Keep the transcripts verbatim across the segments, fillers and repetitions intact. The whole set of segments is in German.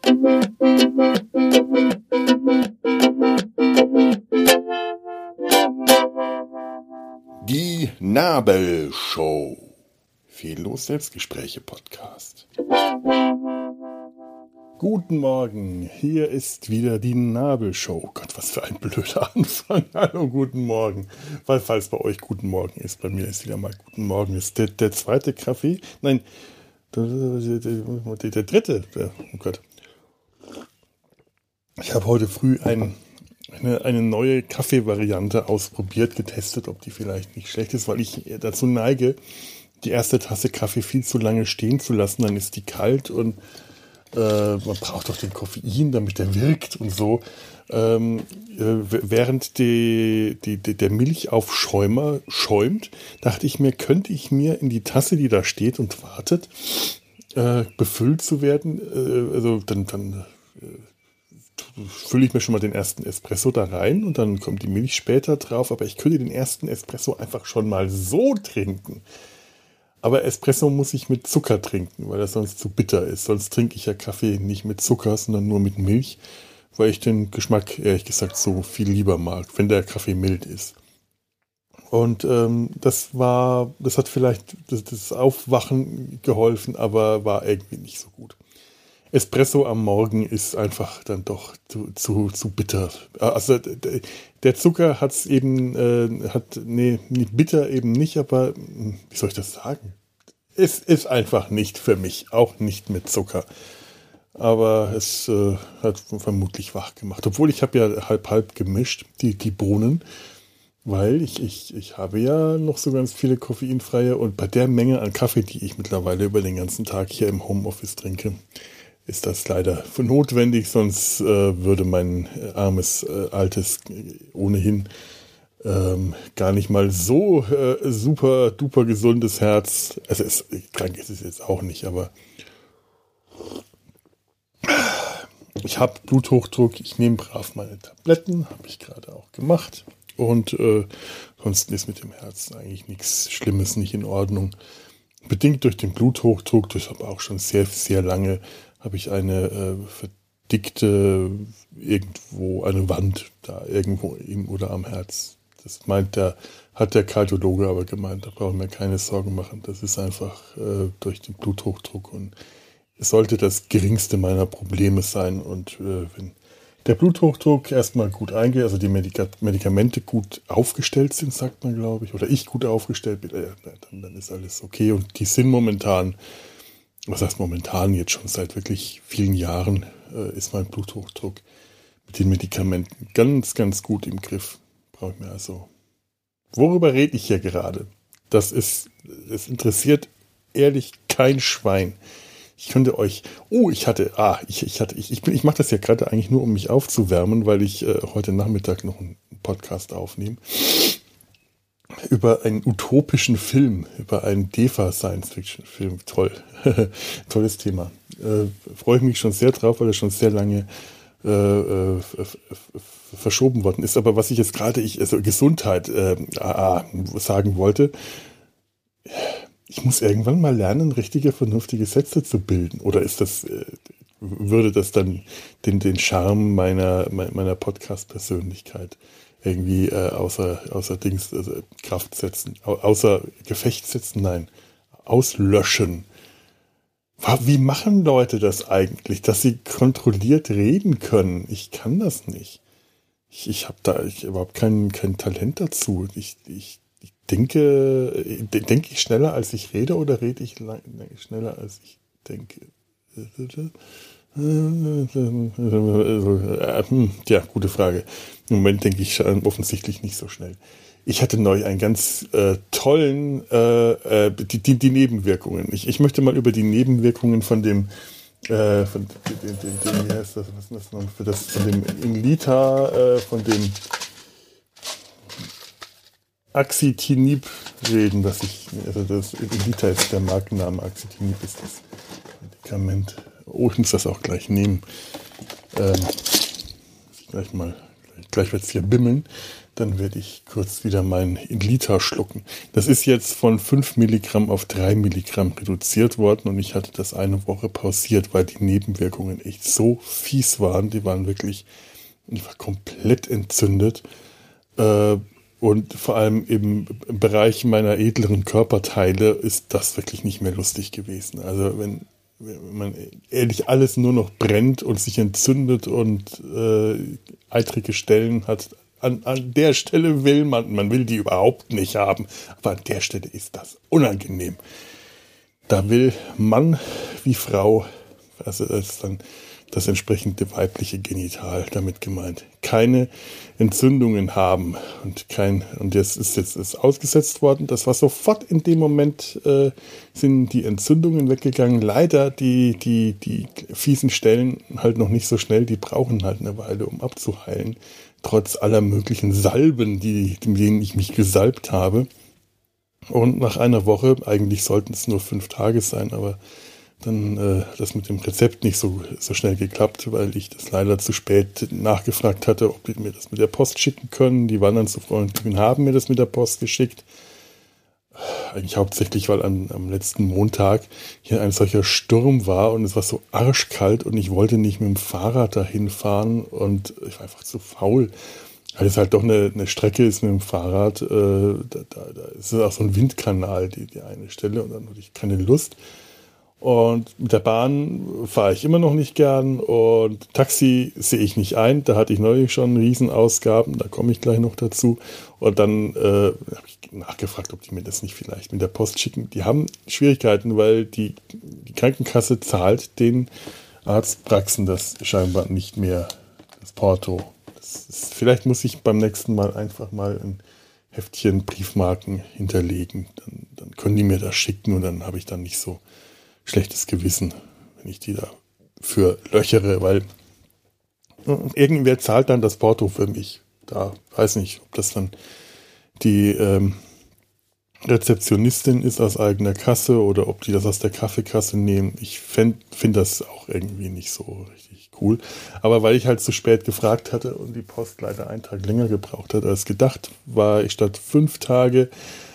Die Nabelshow. Fehllos Selbstgespräche Podcast. Guten Morgen, hier ist wieder die Nabelshow. Gott, was für ein blöder Anfang. Hallo, guten Morgen. Weil, falls bei euch guten Morgen ist, bei mir ist wieder mal guten Morgen. Das ist der, der zweite Kaffee. Nein, der, der, der dritte. Der, oh Gott. Ich habe heute früh ein, eine, eine neue Kaffeevariante ausprobiert, getestet, ob die vielleicht nicht schlecht ist, weil ich dazu neige, die erste Tasse Kaffee viel zu lange stehen zu lassen. Dann ist die kalt und Äh, man braucht doch den Koffein, damit der wirkt und so. Ähm, äh, während die, die, die, der Milchaufschäumer schäumt, dachte ich mir, könnte ich mir in die Tasse, die da steht und wartet, äh, befüllt zu werden, äh, also dann, dann äh, fülle ich mir schon mal den ersten Espresso da rein und dann kommt die Milch später drauf, aber ich könnte den ersten Espresso einfach schon mal so trinken. Aber Espresso muss ich mit Zucker trinken, weil das sonst zu bitter ist. Sonst trinke ich ja Kaffee nicht mit Zucker, sondern nur mit Milch, weil ich den Geschmack, ehrlich gesagt, so viel lieber mag, wenn der Kaffee mild ist. Und ähm, das war, das hat vielleicht das, das Aufwachen geholfen, aber war irgendwie nicht so gut. Espresso am Morgen ist einfach dann doch zu, zu, zu bitter. Also der Zucker hat's eben, äh, hat, nee, bitter eben nicht, aber wie soll ich das sagen? Es ist einfach nicht für mich, auch nicht mit Zucker. Aber es äh, hat vermutlich wach gemacht. Obwohl ich habe ja halb-halb gemischt, die, die Bohnen, weil ich, ich, ich habe ja noch so ganz viele koffeinfreie und bei der Menge an Kaffee, die ich mittlerweile über den ganzen Tag hier im Homeoffice trinke, ist das leider für notwendig, sonst äh, würde mein äh, armes, äh, altes, ohnehin ähm, gar nicht mal so äh, super, duper gesundes Herz, also es, krank ist es jetzt auch nicht, aber ich habe Bluthochdruck, ich nehme brav meine Tabletten, habe ich gerade auch gemacht und äh, sonst ist mit dem Herzen eigentlich nichts Schlimmes, nicht in Ordnung. Bedingt durch den Bluthochdruck, durch aber auch schon sehr, sehr lange habe ich eine äh, verdickte irgendwo, eine Wand da irgendwo im oder am Herz. Das meint der, hat der Kardiologe aber gemeint, da brauchen wir keine Sorgen machen. Das ist einfach äh, durch den Bluthochdruck und es sollte das geringste meiner Probleme sein. Und äh, wenn der Bluthochdruck erstmal gut eingeht, also die Medika- Medikamente gut aufgestellt sind, sagt man, glaube ich, oder ich gut aufgestellt bin, äh, dann, dann ist alles okay. Und die sind momentan, was heißt momentan, jetzt schon seit wirklich vielen Jahren, äh, ist mein Bluthochdruck mit den Medikamenten ganz, ganz gut im Griff. Brauche ich mir also. Worüber rede ich hier gerade? Das ist, es interessiert ehrlich kein Schwein. Ich könnte euch, oh, ich hatte, ah, ich, ich hatte, ich, ich bin, ich mache das ja gerade eigentlich nur, um mich aufzuwärmen, weil ich äh, heute Nachmittag noch einen Podcast aufnehme. Über einen utopischen Film, über einen D E F A-Science-Fiction-Film. Toll. Tolles Thema. Äh, freue ich mich schon sehr drauf, weil er schon sehr lange äh, äh, f- f- verschoben worden ist. Aber was ich jetzt gerade, ich, also Gesundheit äh, ah, sagen wollte, ich muss irgendwann mal lernen, richtige, vernünftige Sätze zu bilden. Oder ist das, äh, würde das dann den, den Charme meiner, meiner Podcast-Persönlichkeit irgendwie äh, außer, außer Dings, also Kraft setzen, au, außer Gefecht setzen, nein, auslöschen. Wie machen Leute das eigentlich, dass sie kontrolliert reden können? Ich kann das nicht. Ich, ich habe da ich, überhaupt kein, kein Talent dazu. Ich, ich, ich denke, denke ich schneller, als ich rede, oder rede ich lang, schneller, als ich denke? Ja, gute Frage. Im Moment denke ich offensichtlich nicht so schnell. Ich hatte neu einen ganz äh, tollen, äh, äh, die, die, die Nebenwirkungen. Ich, ich möchte mal über die Nebenwirkungen von dem, äh, von dem, dem, dem, wie heißt das, was ist das noch, für das, von dem Inlita, äh, von dem Axitinib reden, dass ich, also das Inlita ist der Markenname, Axitinib ist das Medikament. Oh, ich muss das auch gleich nehmen. Ähm, gleich mal, gleich, gleich wird es hier bimmeln. dann werde ich kurz wieder meinen Liter schlucken. Das ist jetzt von fünf Milligramm auf drei Milligramm reduziert worden und ich hatte das eine Woche pausiert, weil die Nebenwirkungen echt so fies waren. Die waren wirklich, ich war komplett entzündet. Äh, und vor allem im Bereich meiner edleren Körperteile ist das wirklich nicht mehr lustig gewesen. Also wenn, wenn man ehrlich alles nur noch brennt und sich entzündet und äh, eitrige Stellen hat, An, an der Stelle will man, man will die überhaupt nicht haben, aber an der Stelle ist das unangenehm. Da will Mann wie Frau, also das ist dann das entsprechende weibliche Genital damit gemeint, keine Entzündungen haben und kein, und jetzt ist jetzt ist ausgesetzt worden. Das war sofort in dem Moment, äh, sind die Entzündungen weggegangen. Leider die, die, die fiesen Stellen halt noch nicht so schnell, die brauchen halt eine Weile, um abzuheilen. Trotz aller möglichen Salben, die, mit denen ich mich gesalbt habe. Und nach einer Woche, eigentlich sollten es nur fünf Tage sein, aber dann äh, das mit dem Rezept nicht so, so schnell geklappt, weil ich das leider zu spät nachgefragt hatte, ob die mir das mit der Post schicken können. Die waren dann so freundlich und haben mir das mit der Post geschickt. Eigentlich hauptsächlich, weil an, am letzten Montag hier ein solcher Sturm war und es war so arschkalt und ich wollte nicht mit dem Fahrrad dahin fahren und ich war einfach zu faul. Weil es halt doch eine, eine Strecke ist mit dem Fahrrad, äh, da, da, da ist auch so ein Windkanal, die, die eine Stelle, und dann hatte ich keine Lust. Und mit der Bahn fahre ich immer noch nicht gern und Taxi sehe ich nicht ein. Da hatte ich neulich schon Riesenausgaben, da komme ich gleich noch dazu. Und dann äh, habe ich nachgefragt, ob die mir das nicht vielleicht mit der Post schicken. Die haben Schwierigkeiten, weil die, die Krankenkasse zahlt den Arztpraxen das scheinbar nicht mehr, das Porto. Das ist, vielleicht muss ich beim nächsten Mal einfach mal ein Heftchen Briefmarken hinterlegen. Dann, dann können die mir das schicken und dann habe ich dann nicht so schlechtes Gewissen, wenn ich die da für löchere, weil irgendwer zahlt dann das Porto für mich. Da weiß nicht, ob das dann die ähm, Rezeptionistin ist aus eigener Kasse oder ob die das aus der Kaffeekasse nehmen. Ich finde das auch irgendwie nicht so richtig cool. Aber weil ich halt zu spät gefragt hatte und die Post leider einen Tag länger gebraucht hat als gedacht, war ich statt fünf Tage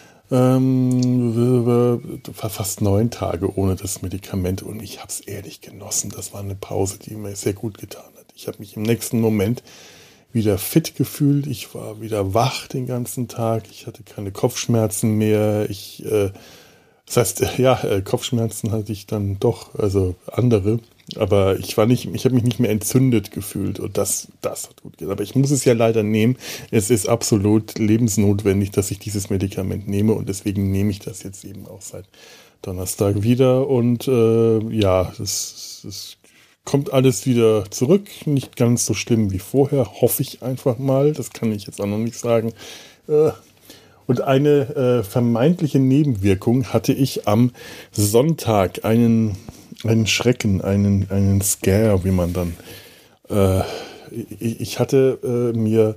Ähm, fast neun Tage ohne das Medikament und ich habe es ehrlich genossen. Das war eine Pause, die mir sehr gut getan hat. Ich habe mich im nächsten Moment wieder fit gefühlt. Ich war wieder wach den ganzen Tag. Ich hatte keine Kopfschmerzen mehr. Ich, äh, das heißt, ja, äh, Kopfschmerzen hatte ich dann doch, also andere. Aber ich war nicht, ich habe mich nicht mehr entzündet gefühlt und das, das hat gut getan. Aber ich muss es ja leider nehmen. Es ist absolut lebensnotwendig, dass ich dieses Medikament nehme und deswegen nehme ich das jetzt eben auch seit Donnerstag wieder und äh, ja, es, es kommt alles wieder zurück. Nicht ganz so schlimm wie vorher, hoffe ich einfach mal. Das kann ich jetzt auch noch nicht sagen. Äh, Und eine äh, vermeintliche Nebenwirkung hatte ich am Sonntag, einen, einen Schrecken, einen, einen Scare, wie man dann... Äh, ich, ich hatte äh, mir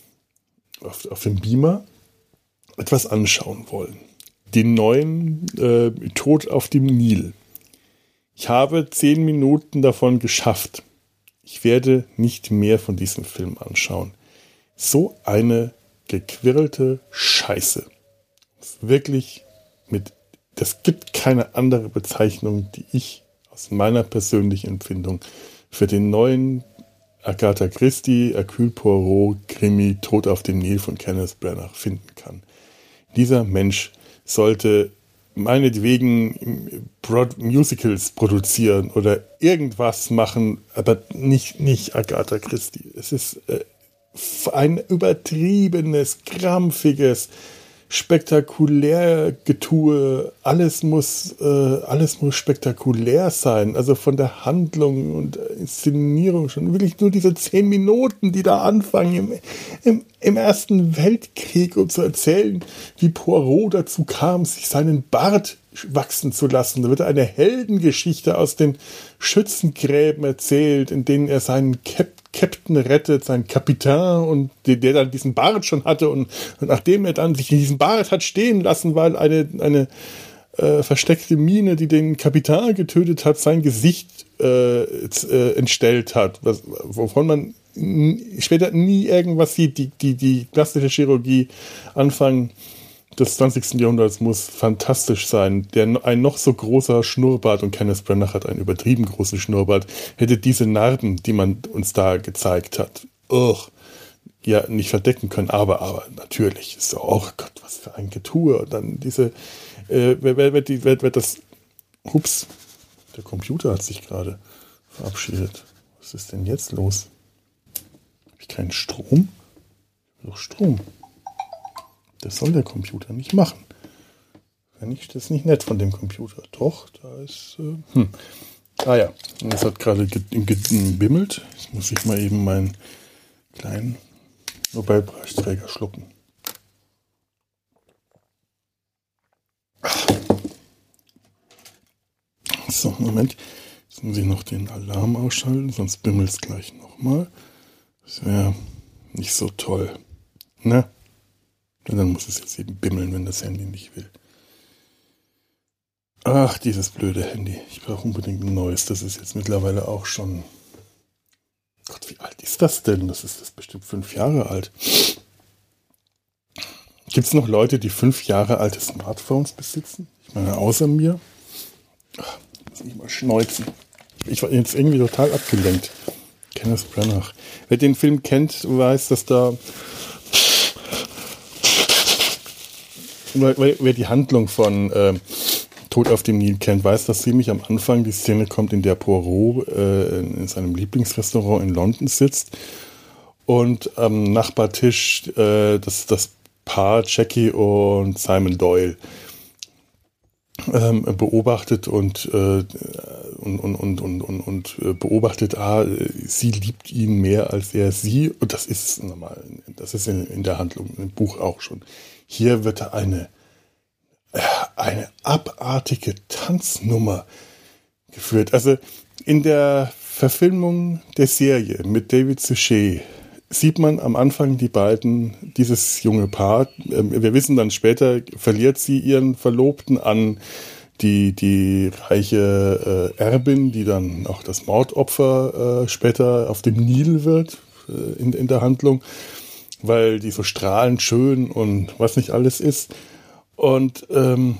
auf, auf dem Beamer etwas anschauen wollen. Den neuen äh, Tod auf dem Nil. Ich habe zehn Minuten davon geschafft. Ich werde nicht mehr von diesem Film anschauen. So eine gequirlte Scheiße. Wirklich mit, das gibt keine andere Bezeichnung, die ich aus meiner persönlichen Empfindung für den neuen Agatha Christie, Hercule Poirot, Krimi, Tod auf dem Nil von Kenneth Branagh finden kann. Dieser Mensch sollte meinetwegen Broad Musicals produzieren oder irgendwas machen, aber nicht, nicht Agatha Christie. Es ist äh, ein übertriebenes, krampfiges, spektakulär Getue. Alles muss, äh, alles muss spektakulär sein. Also von der Handlung und Inszenierung schon. Wirklich nur diese zehn Minuten, die da anfangen im, im, im Ersten Weltkrieg, um zu erzählen, wie Poirot dazu kam, sich seinen Bart wachsen zu lassen. Da wird eine Heldengeschichte aus den Schützengräben erzählt, in denen er seinen Cap Captain rettet, seinen Kapitän, und der, der dann diesen Bart schon hatte und, und nachdem er dann sich in diesen Bart hat stehen lassen, weil eine, eine äh, versteckte Mine, die den Kapitän getötet hat, sein Gesicht äh, äh, entstellt hat, was, wovon man n- später nie irgendwas sieht. Die, die, die plastische Chirurgie Anfang des zwanzigsten Jahrhunderts muss fantastisch sein. Der, ein noch so großer Schnurrbart, und Kenneth Branagh hat einen übertrieben großen Schnurrbart, hätte diese Narben, die man uns da gezeigt hat, ugh, ja, nicht verdecken können. Aber, aber natürlich ist so, oh Gott, was für ein Getue. Und dann diese, äh, wer, wer, wer, die, wer, wer das, ups, der Computer hat sich gerade verabschiedet. Was ist denn jetzt los? Habe ich keinen Strom? Doch Strom. Das soll der Computer nicht machen. Wenn ich, das ist nicht nett von dem Computer. Doch, da ist... Äh, hm. Ah ja, es hat gerade gebimmelt. Jetzt muss ich mal eben meinen kleinen Nobelpreisträger schlucken. So, Moment. Jetzt muss ich noch den Alarm ausschalten, sonst bimmelt es gleich nochmal. Das wäre nicht so toll. Ne? Und dann muss es jetzt eben bimmeln, wenn das Handy nicht will. Ach, dieses blöde Handy. Ich brauche unbedingt ein neues. Das ist jetzt mittlerweile auch schon... Gott, wie alt ist das denn? Das ist das bestimmt fünf Jahre alt. Gibt es noch Leute, die fünf Jahre alte Smartphones besitzen? Ich meine, außer mir. Ach, muss ich mal schneuzen. Ich war jetzt irgendwie total abgelenkt. Kenneth Branagh. Wer den Film kennt, weiß, dass da... Wer die Handlung von äh, Tod auf dem Nil kennt, weiß, dass ziemlich am Anfang die Szene kommt, in der Poirot äh, in seinem Lieblingsrestaurant in London sitzt und am Nachbartisch äh, das, das Paar Jackie und Simon Doyle ähm, beobachtet und, äh, und, und, und, und, und, und beobachtet, ah, sie liebt ihn mehr als er sie. Und das ist normal, das ist in, in der Handlung, im Buch auch schon. Hier wird eine, eine abartige Tanznummer geführt. Also in der Verfilmung der Serie mit David Suchet sieht man am Anfang die beiden, dieses junge Paar. Wir wissen dann später, verliert sie ihren Verlobten an die, die reiche äh, Erbin, die dann auch das Mordopfer äh, später auf dem Nil wird äh, in, in der Handlung, weil die so strahlend schön und was nicht alles ist. Und ähm,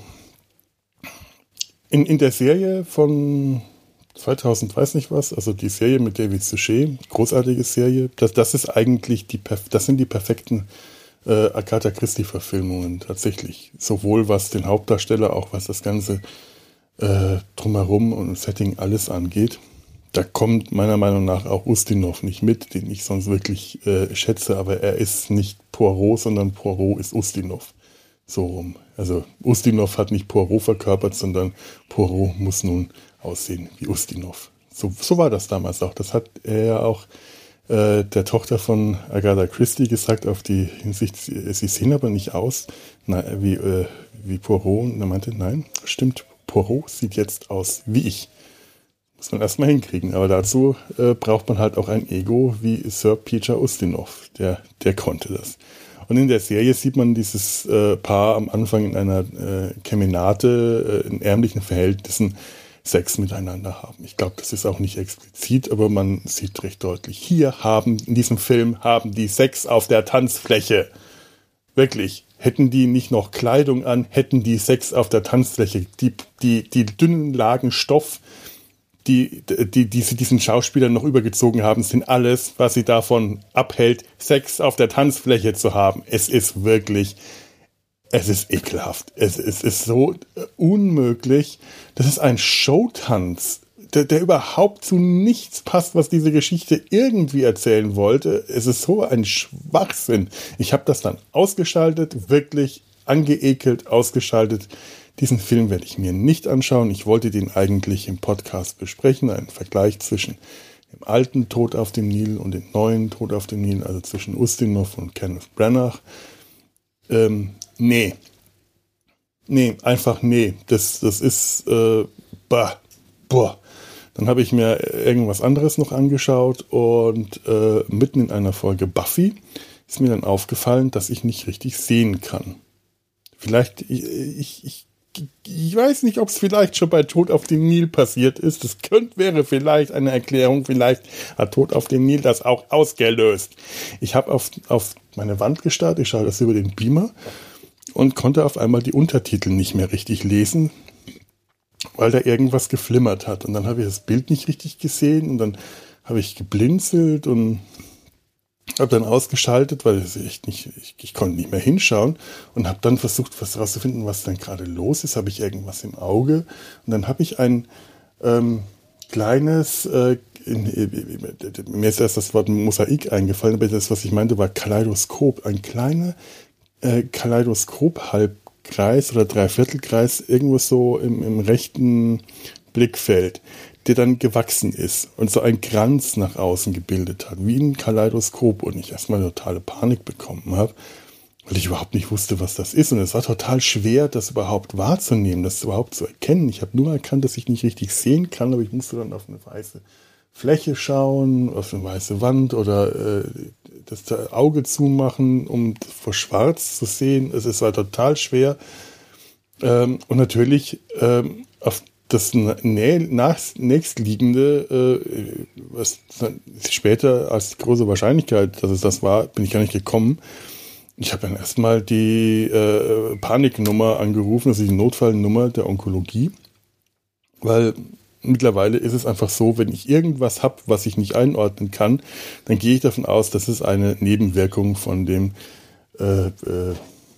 in, in der Serie von zweitausend, weiß nicht was, also die Serie mit David Suchet, großartige Serie, das, das ist eigentlich die, das sind die perfekten äh, Agatha Christie-Verfilmungen tatsächlich. Sowohl was den Hauptdarsteller, auch was das ganze äh, Drumherum und Setting alles angeht. Da kommt meiner Meinung nach auch Ustinov nicht mit, den ich sonst wirklich äh, schätze, aber er ist nicht Poirot, sondern Poirot ist Ustinov. So rum. Also Ustinov hat nicht Poirot verkörpert, sondern Poirot muss nun aussehen wie Ustinov. So, so war das damals auch. Das hat er ja auch äh, der Tochter von Agatha Christie gesagt, auf die Hinsicht, sie, sie sehen aber nicht aus na, wie, äh, wie Poirot. Und er meinte, nein, stimmt, Poirot sieht jetzt aus wie ich. Muss man erstmal hinkriegen. Aber dazu äh, braucht man halt auch ein Ego wie Sir Peter Ustinov. Der, der konnte das. Und in der Serie sieht man dieses äh, Paar am Anfang in einer äh, Kemenate, äh, in ärmlichen Verhältnissen Sex miteinander haben. Ich glaube, das ist auch nicht explizit, aber man sieht recht deutlich. Hier haben, in diesem Film, haben die Sex auf der Tanzfläche. Wirklich. Hätten die nicht noch Kleidung an, hätten die Sex auf der Tanzfläche. Die, die, die dünnen Lagen Stoff, die, die, die sie diesen Schauspielern noch übergezogen haben, sind alles, was sie davon abhält, Sex auf der Tanzfläche zu haben. Es ist wirklich, es ist ekelhaft. Es, es ist so unmöglich. Das ist ein Showtanz, der, der überhaupt zu nichts passt, was diese Geschichte irgendwie erzählen wollte. Es ist so ein Schwachsinn. Ich habe das dann ausgeschaltet, wirklich angeekelt ausgeschaltet. Diesen Film werde ich mir nicht anschauen. Ich wollte den eigentlich im Podcast besprechen, einen Vergleich zwischen dem alten Tod auf dem Nil und dem neuen Tod auf dem Nil, also zwischen Ustinov und Kenneth Branagh. Ähm, nee. Nee, einfach nee. Das, das ist, äh, bah, boah. Dann habe ich mir irgendwas anderes noch angeschaut und äh, mitten in einer Folge Buffy ist mir dann aufgefallen, dass ich nicht richtig sehen kann. Vielleicht, ich, ich, ich ich weiß nicht, ob es vielleicht schon bei Tod auf dem Nil passiert ist. Das könnte, wäre vielleicht eine Erklärung. Vielleicht hat Tod auf dem Nil das auch ausgelöst. Ich habe auf, auf meine Wand gestarrt, ich schaue das über den Beamer und konnte auf einmal die Untertitel nicht mehr richtig lesen, weil da irgendwas geflimmert hat. Und dann habe ich das Bild nicht richtig gesehen und dann habe ich geblinzelt und habe dann ausgeschaltet, weil es echt nicht, ich, ich konnte nicht mehr hinschauen und habe dann versucht, was herauszufinden, was denn gerade los ist. Habe ich irgendwas im Auge? Und dann habe ich ein ähm, kleines, äh, in, in, mir ist erst das Wort Mosaik eingefallen, aber das, was ich meinte, war Kaleidoskop. Ein kleiner äh, Kaleidoskop-Halbkreis oder Dreiviertelkreis, irgendwo so im, im rechten Blickfeld, der dann gewachsen ist und so ein Kranz nach außen gebildet hat, wie ein Kaleidoskop, und ich erstmal totale Panik bekommen habe, weil ich überhaupt nicht wusste, was das ist, und es war total schwer, das überhaupt wahrzunehmen, das überhaupt zu erkennen. Ich habe nur erkannt, dass ich nicht richtig sehen kann, aber ich musste dann auf eine weiße Fläche schauen, auf eine weiße Wand oder äh, das Auge zumachen, um vor Schwarz zu sehen. Es, es war total schwer, ähm, und natürlich ähm, auf das nä- nach, nächstliegende, äh, was später als die große Wahrscheinlichkeit, dass es das war, bin ich gar nicht gekommen. Ich habe dann erstmal die äh, Paniknummer angerufen, also die Notfallnummer der Onkologie, weil mittlerweile ist es einfach so, wenn ich irgendwas habe, was ich nicht einordnen kann, dann gehe ich davon aus, dass es eine Nebenwirkung von dem äh, äh,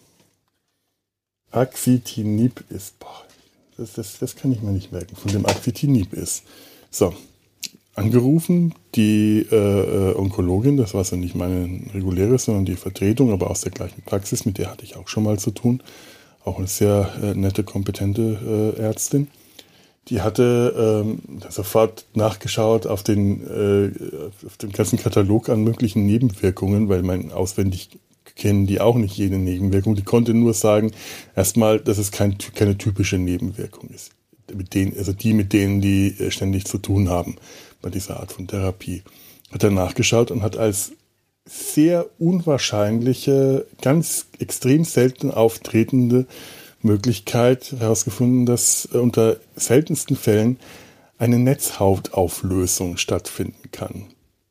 Axitinib ist. Boah. Das, das, das kann ich mir nicht merken, von dem Axitinib ist. So, angerufen, die äh, Onkologin, das war so nicht meine reguläre, sondern die Vertretung, aber aus der gleichen Praxis, mit der hatte ich auch schon mal zu tun. Auch eine sehr äh, nette, kompetente äh, Ärztin. Die hatte ähm, sofort nachgeschaut auf den, äh, auf den ganzen Katalog an möglichen Nebenwirkungen, weil mein auswendig kennen die auch nicht jede Nebenwirkung. Die konnte nur sagen, erstmal, dass es kein, keine typische Nebenwirkung ist. Mit denen, also die, mit denen die ständig zu tun haben bei dieser Art von Therapie. Hat er nachgeschaut und hat als sehr unwahrscheinliche, ganz extrem selten auftretende Möglichkeit herausgefunden, dass unter seltensten Fällen eine Netzhautauflösung stattfinden kann.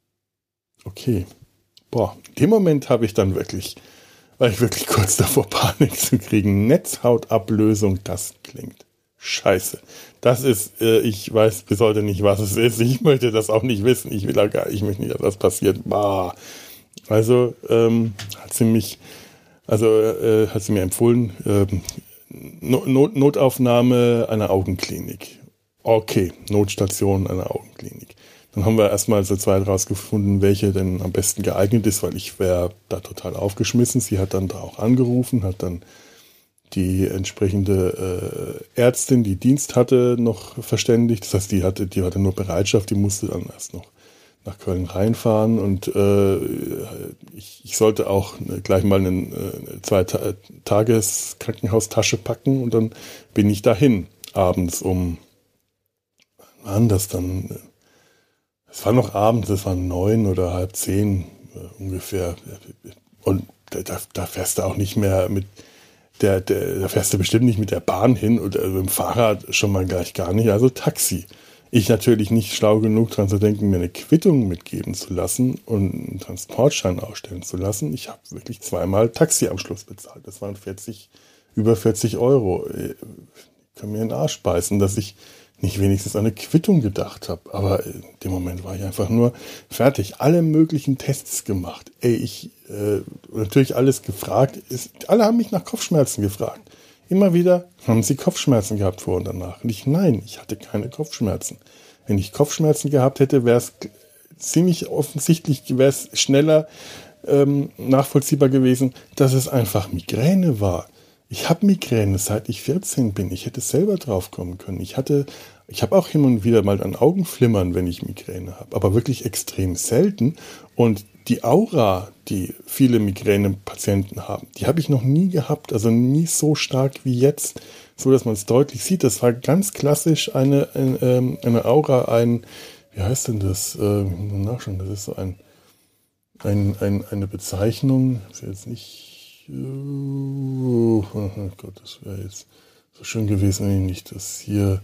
Okay. Boah, in dem Moment habe ich dann wirklich, war ich wirklich kurz davor, Panik zu kriegen. Netzhautablösung, das klingt scheiße. Das ist, äh, ich weiß bis heute nicht, was es ist. Ich möchte das auch nicht wissen. Ich will auch gar, ich möchte nicht, dass das passiert. Bah. Also ähm, hat sie mich, also äh, hat sie mir empfohlen, äh, Not, Notaufnahme einer Augenklinik. Okay, Notstation einer Augenklinik. Dann haben wir erstmal so zwei rausgefunden, welche denn am besten geeignet ist, weil ich wäre da total aufgeschmissen. Sie hat dann da auch angerufen, hat dann die entsprechende äh, Ärztin, die Dienst hatte, noch verständigt. Das heißt, die hatte, die hatte nur Bereitschaft, die musste dann erst noch nach Köln reinfahren, und äh, ich, ich sollte auch gleich mal eine, eine zwei Ta- Tages Krankenhaustasche packen, und dann bin ich dahin abends um, wann das dann... Es war noch abends, es war neun oder halb zehn äh, ungefähr. Und da, da fährst du auch nicht mehr mit der, der, da fährst du bestimmt nicht mit der Bahn hin oder mit dem Fahrrad schon mal gleich gar nicht. Also Taxi. Ich natürlich nicht schlau genug dran zu denken, mir eine Quittung mitgeben zu lassen und einen Transportschein ausstellen zu lassen. Ich habe wirklich zweimal Taxi am Schluss bezahlt. Das waren vierzig, über vierzig Euro. Ich kann mir in den Arsch beißen, dass ich nicht wenigstens an eine Quittung gedacht habe. Aber in dem Moment war ich einfach nur fertig. Alle möglichen Tests gemacht. Ey, ich, äh, natürlich alles gefragt. Ist, alle haben mich nach Kopfschmerzen gefragt. Immer wieder, haben Sie Kopfschmerzen gehabt vor und danach? Und ich, nein, ich hatte keine Kopfschmerzen. Wenn ich Kopfschmerzen gehabt hätte, wäre es ziemlich offensichtlich, wäre es schneller ähm, nachvollziehbar gewesen, dass es einfach Migräne war. Ich habe Migräne, seit ich vierzehn bin. Ich hätte selber drauf kommen können. Ich hatte, ich habe auch hin und wieder mal an Augenflimmern, wenn ich Migräne habe, aber wirklich extrem selten. Und die Aura, die viele Migränepatienten haben, die habe ich noch nie gehabt, also nie so stark wie jetzt, so dass man es deutlich sieht. Das war ganz klassisch eine, eine, eine Aura, ein, wie heißt denn das? Äh, nachschauen, das ist so ein, ein, ein eine Bezeichnung, ist jetzt nicht. Oh Gott, das wäre jetzt so schön gewesen, wenn ich nicht das hier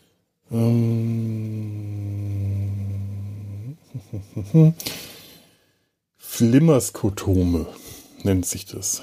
ähm, Flimmerskotome nennt sich das.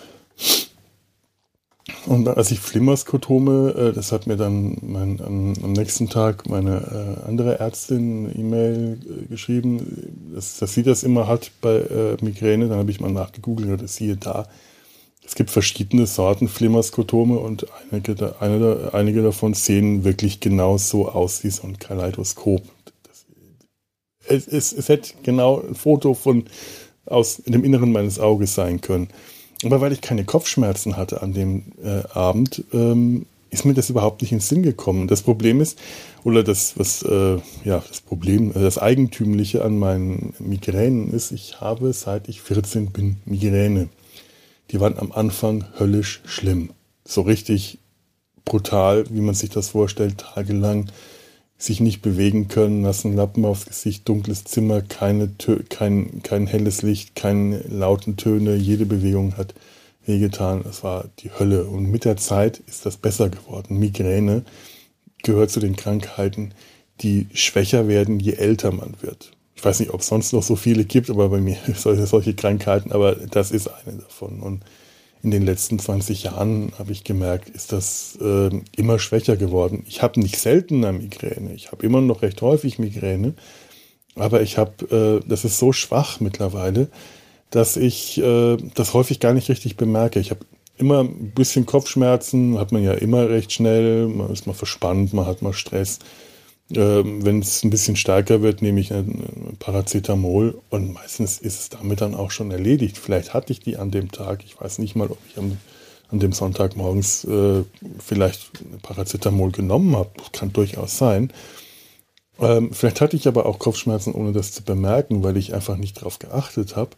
Und als ich Flimmerskotome, äh, das hat mir dann mein, am, am nächsten Tag meine äh, andere Ärztin eine E-Mail äh, geschrieben, dass, dass sie das immer hat bei äh, Migräne. Dann habe ich mal nachgegoogelt und das siehe da. Es gibt verschiedene Sorten Flimmerskotome und einige, eine, einige davon sehen wirklich genau so aus wie so ein Kaleidoskop. Das, es, es, es hätte genau ein Foto von aus dem Inneren meines Auges sein können. Aber weil ich keine Kopfschmerzen hatte an dem äh, Abend, ähm, ist mir das überhaupt nicht in den Sinn gekommen. Das Problem ist, oder das, was, äh, ja, das Problem, äh, das Eigentümliche an meinen Migränen ist, ich habe, seit ich vierzehn bin, Migräne. Die waren am Anfang höllisch schlimm. So richtig brutal, wie man sich das vorstellt, tagelang sich nicht bewegen können, nassen Lappen aufs Gesicht, dunkles Zimmer, keine Tö- kein, kein helles Licht, keine lauten Töne, jede Bewegung hat wehgetan. Es war die Hölle. Und mit der Zeit ist das besser geworden. Migräne gehört zu den Krankheiten, die schwächer werden, je älter man wird. Ich weiß nicht, ob es sonst noch so viele gibt, aber bei mir solche, solche Krankheiten, aber das ist eine davon. Und in den letzten zwanzig Jahren habe ich gemerkt, ist das äh, immer schwächer geworden. Ich habe nicht seltener Migräne, ich habe immer noch recht häufig Migräne, aber ich habe, äh, das ist so schwach mittlerweile, dass ich äh, das häufig gar nicht richtig bemerke. Ich habe immer ein bisschen Kopfschmerzen, hat man ja immer recht schnell, man ist mal verspannt, man hat mal Stress. Ähm, wenn es ein bisschen stärker wird, nehme ich ein Paracetamol und meistens ist es damit dann auch schon erledigt. Vielleicht hatte ich die an dem Tag, ich weiß nicht mal, ob ich am, an dem Sonntag morgens äh, vielleicht ein Paracetamol genommen habe. Das kann durchaus sein. Ähm, vielleicht hatte ich aber auch Kopfschmerzen, ohne das zu bemerken, weil ich einfach nicht darauf geachtet habe.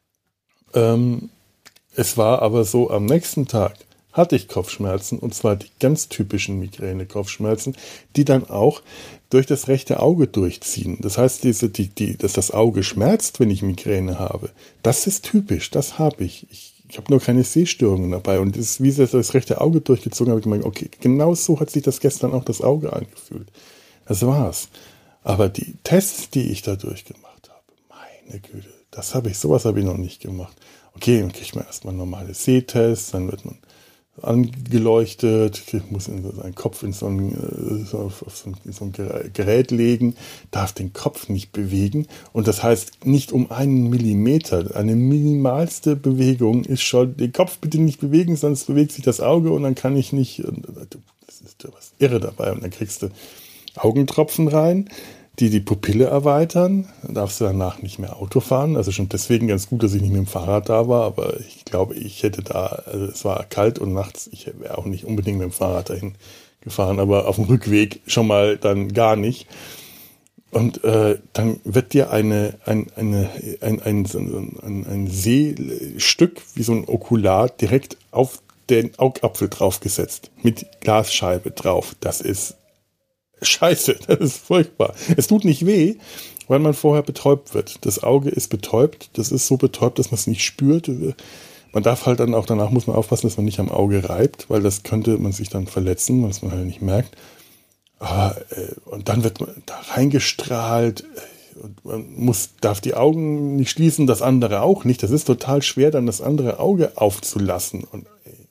Ähm, es war aber so, am nächsten Tag hatte ich Kopfschmerzen, und zwar die ganz typischen Migräne-Kopfschmerzen, die dann auch durch das rechte Auge durchziehen. Das heißt, diese, die, die, dass das Auge schmerzt, wenn ich Migräne habe, das ist typisch, das habe ich. Ich, ich habe nur keine Sehstörungen dabei. Und das ist, wie sie das rechte Auge durchgezogen habe, ich gemeint, okay, genau so hat sich das gestern auch das Auge angefühlt. Das war's. Aber die Tests, die ich da durchgemacht habe, meine Güte, das habe ich, sowas habe ich noch nicht gemacht. Okay, dann kriegt man erstmal normale Sehtests, dann wird man angeleuchtet, muss in seinen Kopf in so ein, so auf so ein, in so ein Gerät legen, darf den Kopf nicht bewegen. Und das heißt, nicht um einen Millimeter, eine minimalste Bewegung ist schon, den Kopf bitte nicht bewegen, sonst bewegt sich das Auge und dann kann ich nicht, das ist was irre dabei. Und dann kriegst du Augentropfen rein, die die Pupille erweitern. Dann darfst du danach nicht mehr Auto fahren. Also schon deswegen ganz gut, dass ich nicht mit dem Fahrrad da war. Aber ich glaube, ich hätte da, also es war kalt und nachts, ich wäre auch nicht unbedingt mit dem Fahrrad dahin gefahren. Aber auf dem Rückweg schon mal dann gar nicht. Und äh, dann wird dir eine, ein, eine, ein, ein, ein, ein Sehstück, wie so ein Okular, direkt auf den Augapfel draufgesetzt. Mit Glasscheibe drauf. Das ist Scheiße, das ist furchtbar. Es tut nicht weh, weil man vorher betäubt wird. Das Auge ist betäubt, das ist so betäubt, dass man es nicht spürt. Man darf halt dann auch, danach muss man aufpassen, dass man nicht am Auge reibt, weil das könnte man sich dann verletzen, was man halt nicht merkt. Aber, äh, und dann wird man da reingestrahlt und man muss, darf die Augen nicht schließen, das andere auch nicht. Das ist total schwer, dann das andere Auge aufzulassen. Und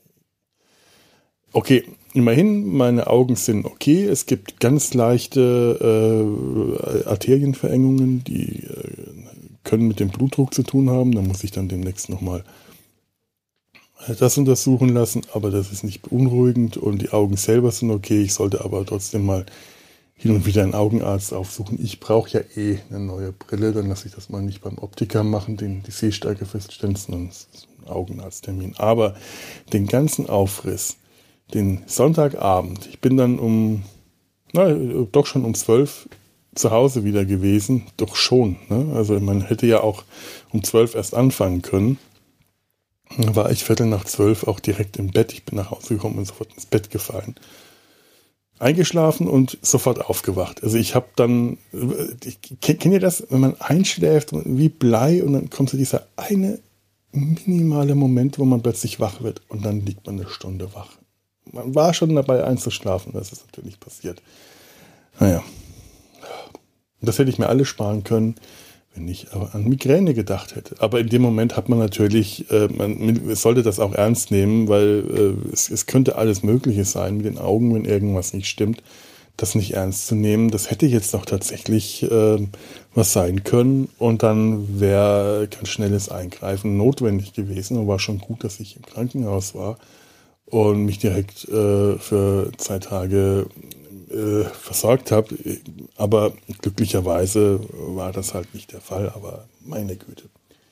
okay, immerhin, meine Augen sind okay. Es gibt ganz leichte äh, Arterienverengungen, die äh, können mit dem Blutdruck zu tun haben. Da muss ich dann demnächst nochmal das untersuchen lassen. Aber das ist nicht beunruhigend und die Augen selber sind okay. Ich sollte aber trotzdem mal hin und wieder einen Augenarzt aufsuchen. Ich brauche ja eh eine neue Brille. Dann lasse ich das mal nicht beim Optiker machen, den die Sehstärke feststellen, sondern es ist ein Augenarzttermin. Aber den ganzen Aufriss, den Sonntagabend, ich bin dann um, na, doch schon um zwölf zu Hause wieder gewesen, doch schon, ne? Also man hätte ja auch um zwölf erst anfangen können. Dann war ich Viertel nach zwölf auch direkt im Bett, ich bin nach Hause gekommen und sofort ins Bett gefallen. Eingeschlafen und sofort aufgewacht. Also ich habe dann, ich, kennt ihr das, wenn man einschläft wie Blei und dann kommt so dieser eine minimale Moment, wo man plötzlich wach wird und dann liegt man eine Stunde wach. man war schon dabei einzuschlafen, das ist natürlich passiert. Naja, das hätte ich mir alles sparen können, wenn ich aber an Migräne gedacht hätte. Aber in dem Moment hat man natürlich, äh, man sollte das auch ernst nehmen, weil äh, es, es könnte alles Mögliche sein mit den Augen, wenn irgendwas nicht stimmt. Das nicht ernst zu nehmen, das hätte jetzt doch tatsächlich äh, was sein können und dann wäre ganz schnelles Eingreifen notwendig gewesen. Und war schon gut, dass ich im Krankenhaus war und mich direkt äh, für zwei Tage äh, versorgt habe. Aber glücklicherweise war das halt nicht der Fall, aber meine Güte.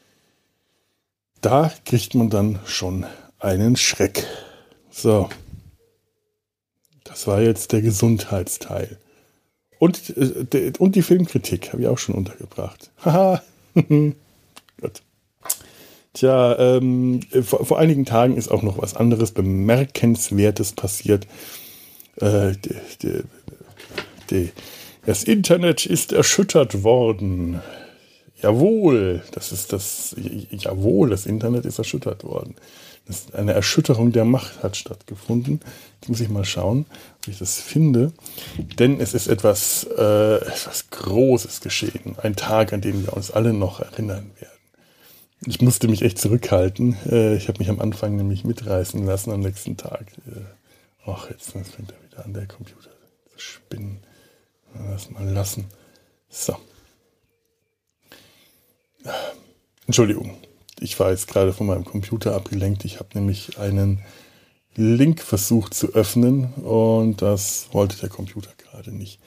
Da kriegt man dann schon einen Schreck. So. Das war jetzt der Gesundheitsteil. Und, äh, und die Filmkritik habe ich auch schon untergebracht. Haha. Gut. Tja, ähm, vor, vor einigen Tagen ist auch noch was anderes Bemerkenswertes passiert. Äh, die, die, die, das Internet ist erschüttert worden. Jawohl, das ist das. Jawohl, das Internet ist erschüttert worden. Das, eine Erschütterung der Macht hat stattgefunden. Jetzt muss ich mal schauen, ob ich das finde. Denn es ist etwas, äh, etwas Großes geschehen. Ein Tag, an den wir uns alle noch erinnern werden. Ich musste mich echt zurückhalten. Äh, ich habe mich am Anfang nämlich mitreißen lassen am nächsten Tag. Äh, ach, jetzt fängt er wieder an, der Computer zu spinnen. Lass mal lassen. So. Entschuldigung. Ich war jetzt gerade von meinem Computer abgelenkt. Ich habe nämlich einen Link versucht zu öffnen und das wollte der Computer gerade nicht.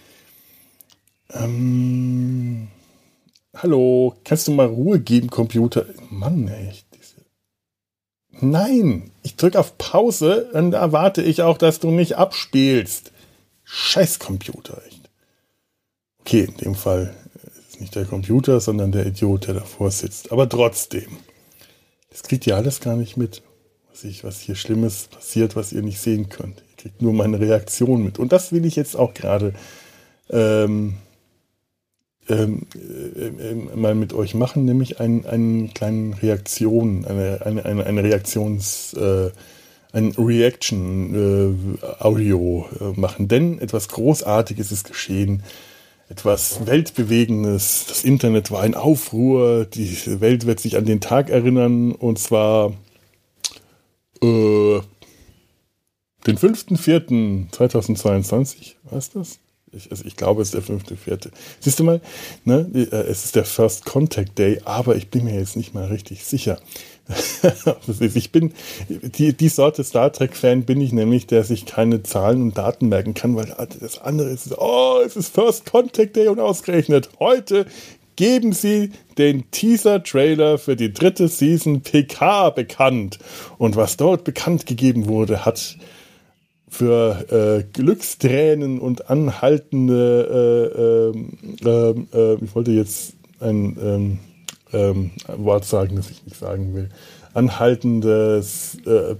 Ähm, hallo, kannst du mal Ruhe geben, Computer? Mann, echt. Diese... Nein, ich drücke auf Pause, dann erwarte ich auch, dass du nicht abspielst. Scheiß Computer, echt. Okay, in dem Fall ist es nicht der Computer, sondern der Idiot, der davor sitzt. Aber trotzdem. Das kriegt ihr alles gar nicht mit, was, ich, was hier Schlimmes passiert, was ihr nicht sehen könnt. Ihr kriegt nur meine Reaktion mit. Und das will ich jetzt auch gerade ähm, ähm, äh, mal mit euch machen, nämlich einen, einen kleinen Reaktion, eine, eine, eine, eine Reaktions, äh, ein Reaction-Audio äh, machen. Denn etwas Großartiges ist geschehen. Etwas Weltbewegendes. Das Internet war ein Aufruhr. Die Welt wird sich an den Tag erinnern. Und zwar äh, den fünften vierten zweitausendzweiundzwanzig. Was ist das? Ich, also ich glaube, es ist der fünfte vierte Siehst du mal, ne? Es ist der First Contact Day, aber ich bin mir jetzt nicht mal richtig sicher. Ich bin die, die Sorte Star Trek-Fan bin ich nämlich, der sich keine Zahlen und Daten merken kann, weil das andere ist, oh, es ist First Contact Day und ausgerechnet heute geben sie den Teaser-Trailer für die dritte Season P K bekannt. Und was dort bekannt gegeben wurde, hat für äh, Glückstränen und anhaltende äh, äh, äh, ich wollte jetzt ein ähm, ähm, Wort sagen, das ich nicht sagen will, anhaltendes äh,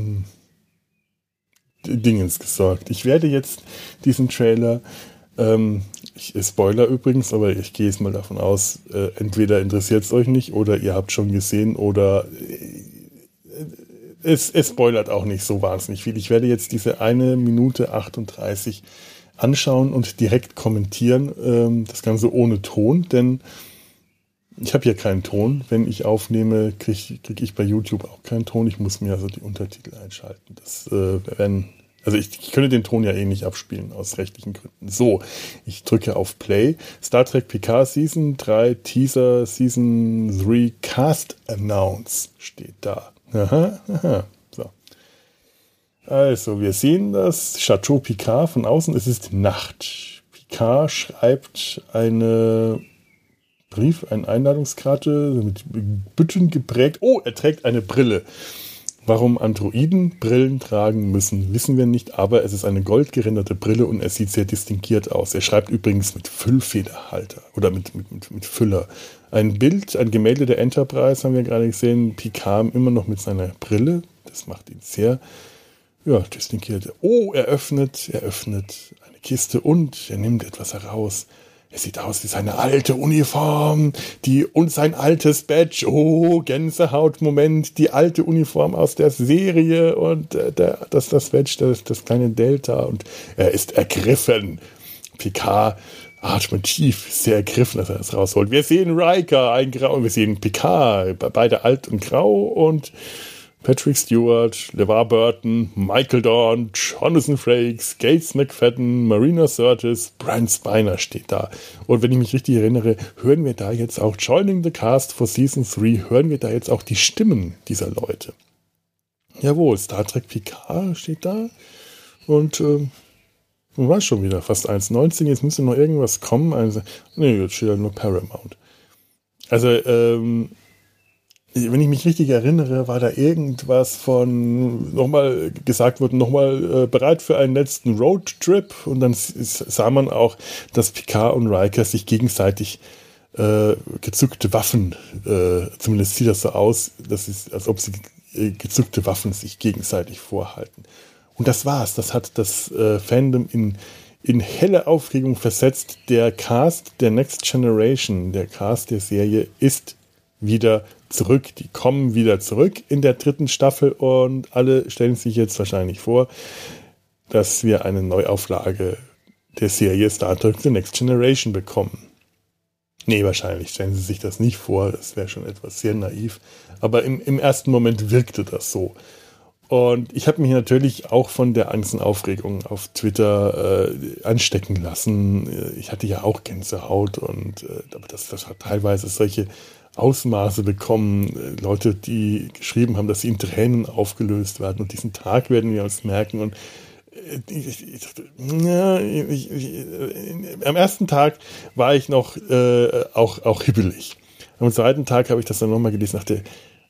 Dingens gesorgt. Ich werde jetzt diesen Trailer ähm, ich, Spoiler übrigens, aber ich gehe jetzt mal davon aus, äh, entweder interessiert es euch nicht oder ihr habt schon gesehen oder äh, Es, es spoilert auch nicht so wahnsinnig viel. Ich werde jetzt diese eine Minute achtunddreißig anschauen und direkt kommentieren. Ähm, das Ganze ohne Ton, denn ich habe hier keinen Ton. Wenn ich aufnehme, kriege krieg ich bei YouTube auch keinen Ton. Ich muss mir also die Untertitel einschalten. Das äh, werden, also ich, ich könnte den Ton ja eh nicht abspielen, aus rechtlichen Gründen. So, ich drücke auf Play. Star Trek P K Season drei Teaser Season drei Cast Announce steht da. Aha, aha. So. Also, wir sehen das Chateau Picard von außen. Es ist Nacht. Picard schreibt eine Brief, eine Einladungskarte mit Bütten geprägt. Oh, er trägt eine Brille. Warum Androiden Brillen tragen müssen, wissen wir nicht, aber es ist eine goldgerenderte Brille und er sieht sehr distinguiert aus. Er schreibt übrigens mit Füllfederhalter oder mit, mit, mit, mit Füller. Ein Bild, ein Gemälde der Enterprise haben wir gerade gesehen. Picard immer noch mit seiner Brille. Das macht ihn sehr ja, distinguiert. Oh, er öffnet, er öffnet eine Kiste und er nimmt etwas heraus. Es sieht aus wie seine alte Uniform, die und sein altes Badge. Oh, Gänsehautmoment, die alte Uniform aus der Serie und äh, der, das, das Badge, das, das kleine Delta. Und er ist ergriffen. Picard atmet tief, sehr ergriffen, dass er das rausholt. Wir sehen Riker, ein Grau, wir sehen Picard, beide alt und grau und Patrick Stewart, LeVar Burton, Michael Dorn, Jonathan Frakes, Gates McFadden, Marina Sirtis, Brent Spiner steht da. Und wenn ich mich richtig erinnere, hören wir da jetzt auch Joining the Cast for Season drei, hören wir da jetzt auch die Stimmen dieser Leute. Jawohl, Star Trek Picard steht da und äh, war schon wieder fast eins neunzig, jetzt müsste noch irgendwas kommen. Also, nee, jetzt steht ja nur Paramount. Also, ähm, wenn ich mich richtig erinnere, war da irgendwas von nochmal gesagt worden, nochmal äh, bereit für einen letzten Roadtrip und dann sah man auch, dass Picard und Riker sich gegenseitig äh, gezückte Waffen, äh, zumindest sieht das so aus, das ist, als ob sie äh, gezückte Waffen sich gegenseitig vorhalten. Und das war's, das hat das äh, Fandom in, in helle Aufregung versetzt. Der Cast der Next Generation, der Cast der Serie ist wieder zurück. Die kommen wieder zurück in der dritten Staffel und alle stellen sich jetzt wahrscheinlich vor, dass wir eine Neuauflage der Serie Star Trek The Next Generation bekommen. Nee, wahrscheinlich stellen sie sich das nicht vor. Das wäre schon etwas sehr naiv. Aber im, im ersten Moment wirkte das so. Und ich habe mich natürlich auch von der ganzen Aufregung auf Twitter äh, anstecken lassen. Ich hatte ja auch Gänsehaut und äh, aber das, das hat teilweise solche Ausmaße bekommen. Leute, die geschrieben haben, dass sie in Tränen aufgelöst werden und diesen Tag werden wir uns merken. Und ich, ich, ja, ich, ich, am ersten Tag war ich noch äh, auch, auch hibbelig. Am zweiten Tag habe ich das dann nochmal gelesen, dachte,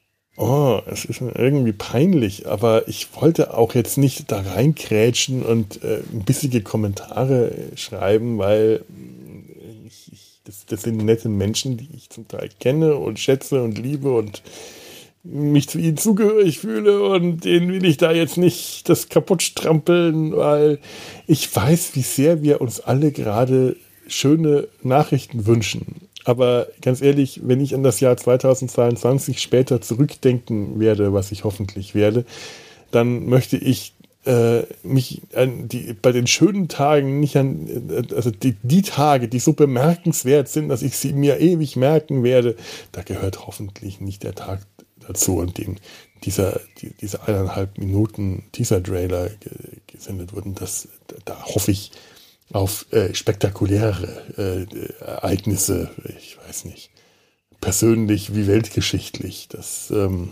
oh, es ist mir irgendwie peinlich, aber ich wollte auch jetzt nicht da reinkrätschen und äh, bissige Kommentare schreiben, weil ich, ich, das, das sind nette Menschen, die ich zum Teil kenne und schätze und liebe und mich zu ihnen zugehörig fühle und denen will ich da jetzt nicht das kaputt strampeln, weil ich weiß, wie sehr wir uns alle gerade schöne Nachrichten wünschen. Aber ganz ehrlich, wenn ich an das Jahr zweitausendzweiundzwanzig später zurückdenken werde, was ich hoffentlich werde, dann möchte ich äh, mich an die, bei den schönen Tagen nicht an, also die, die Tage, die so bemerkenswert sind, dass ich sie mir ewig merken werde, da gehört hoffentlich nicht der Tag dazu, an dem dieser, die, diese eineinhalb Minuten Teaser-Trailer gesendet wurden. Das, da hoffe ich auf äh, spektakuläre äh, Ereignisse, ich weiß nicht, persönlich wie weltgeschichtlich. Das ähm,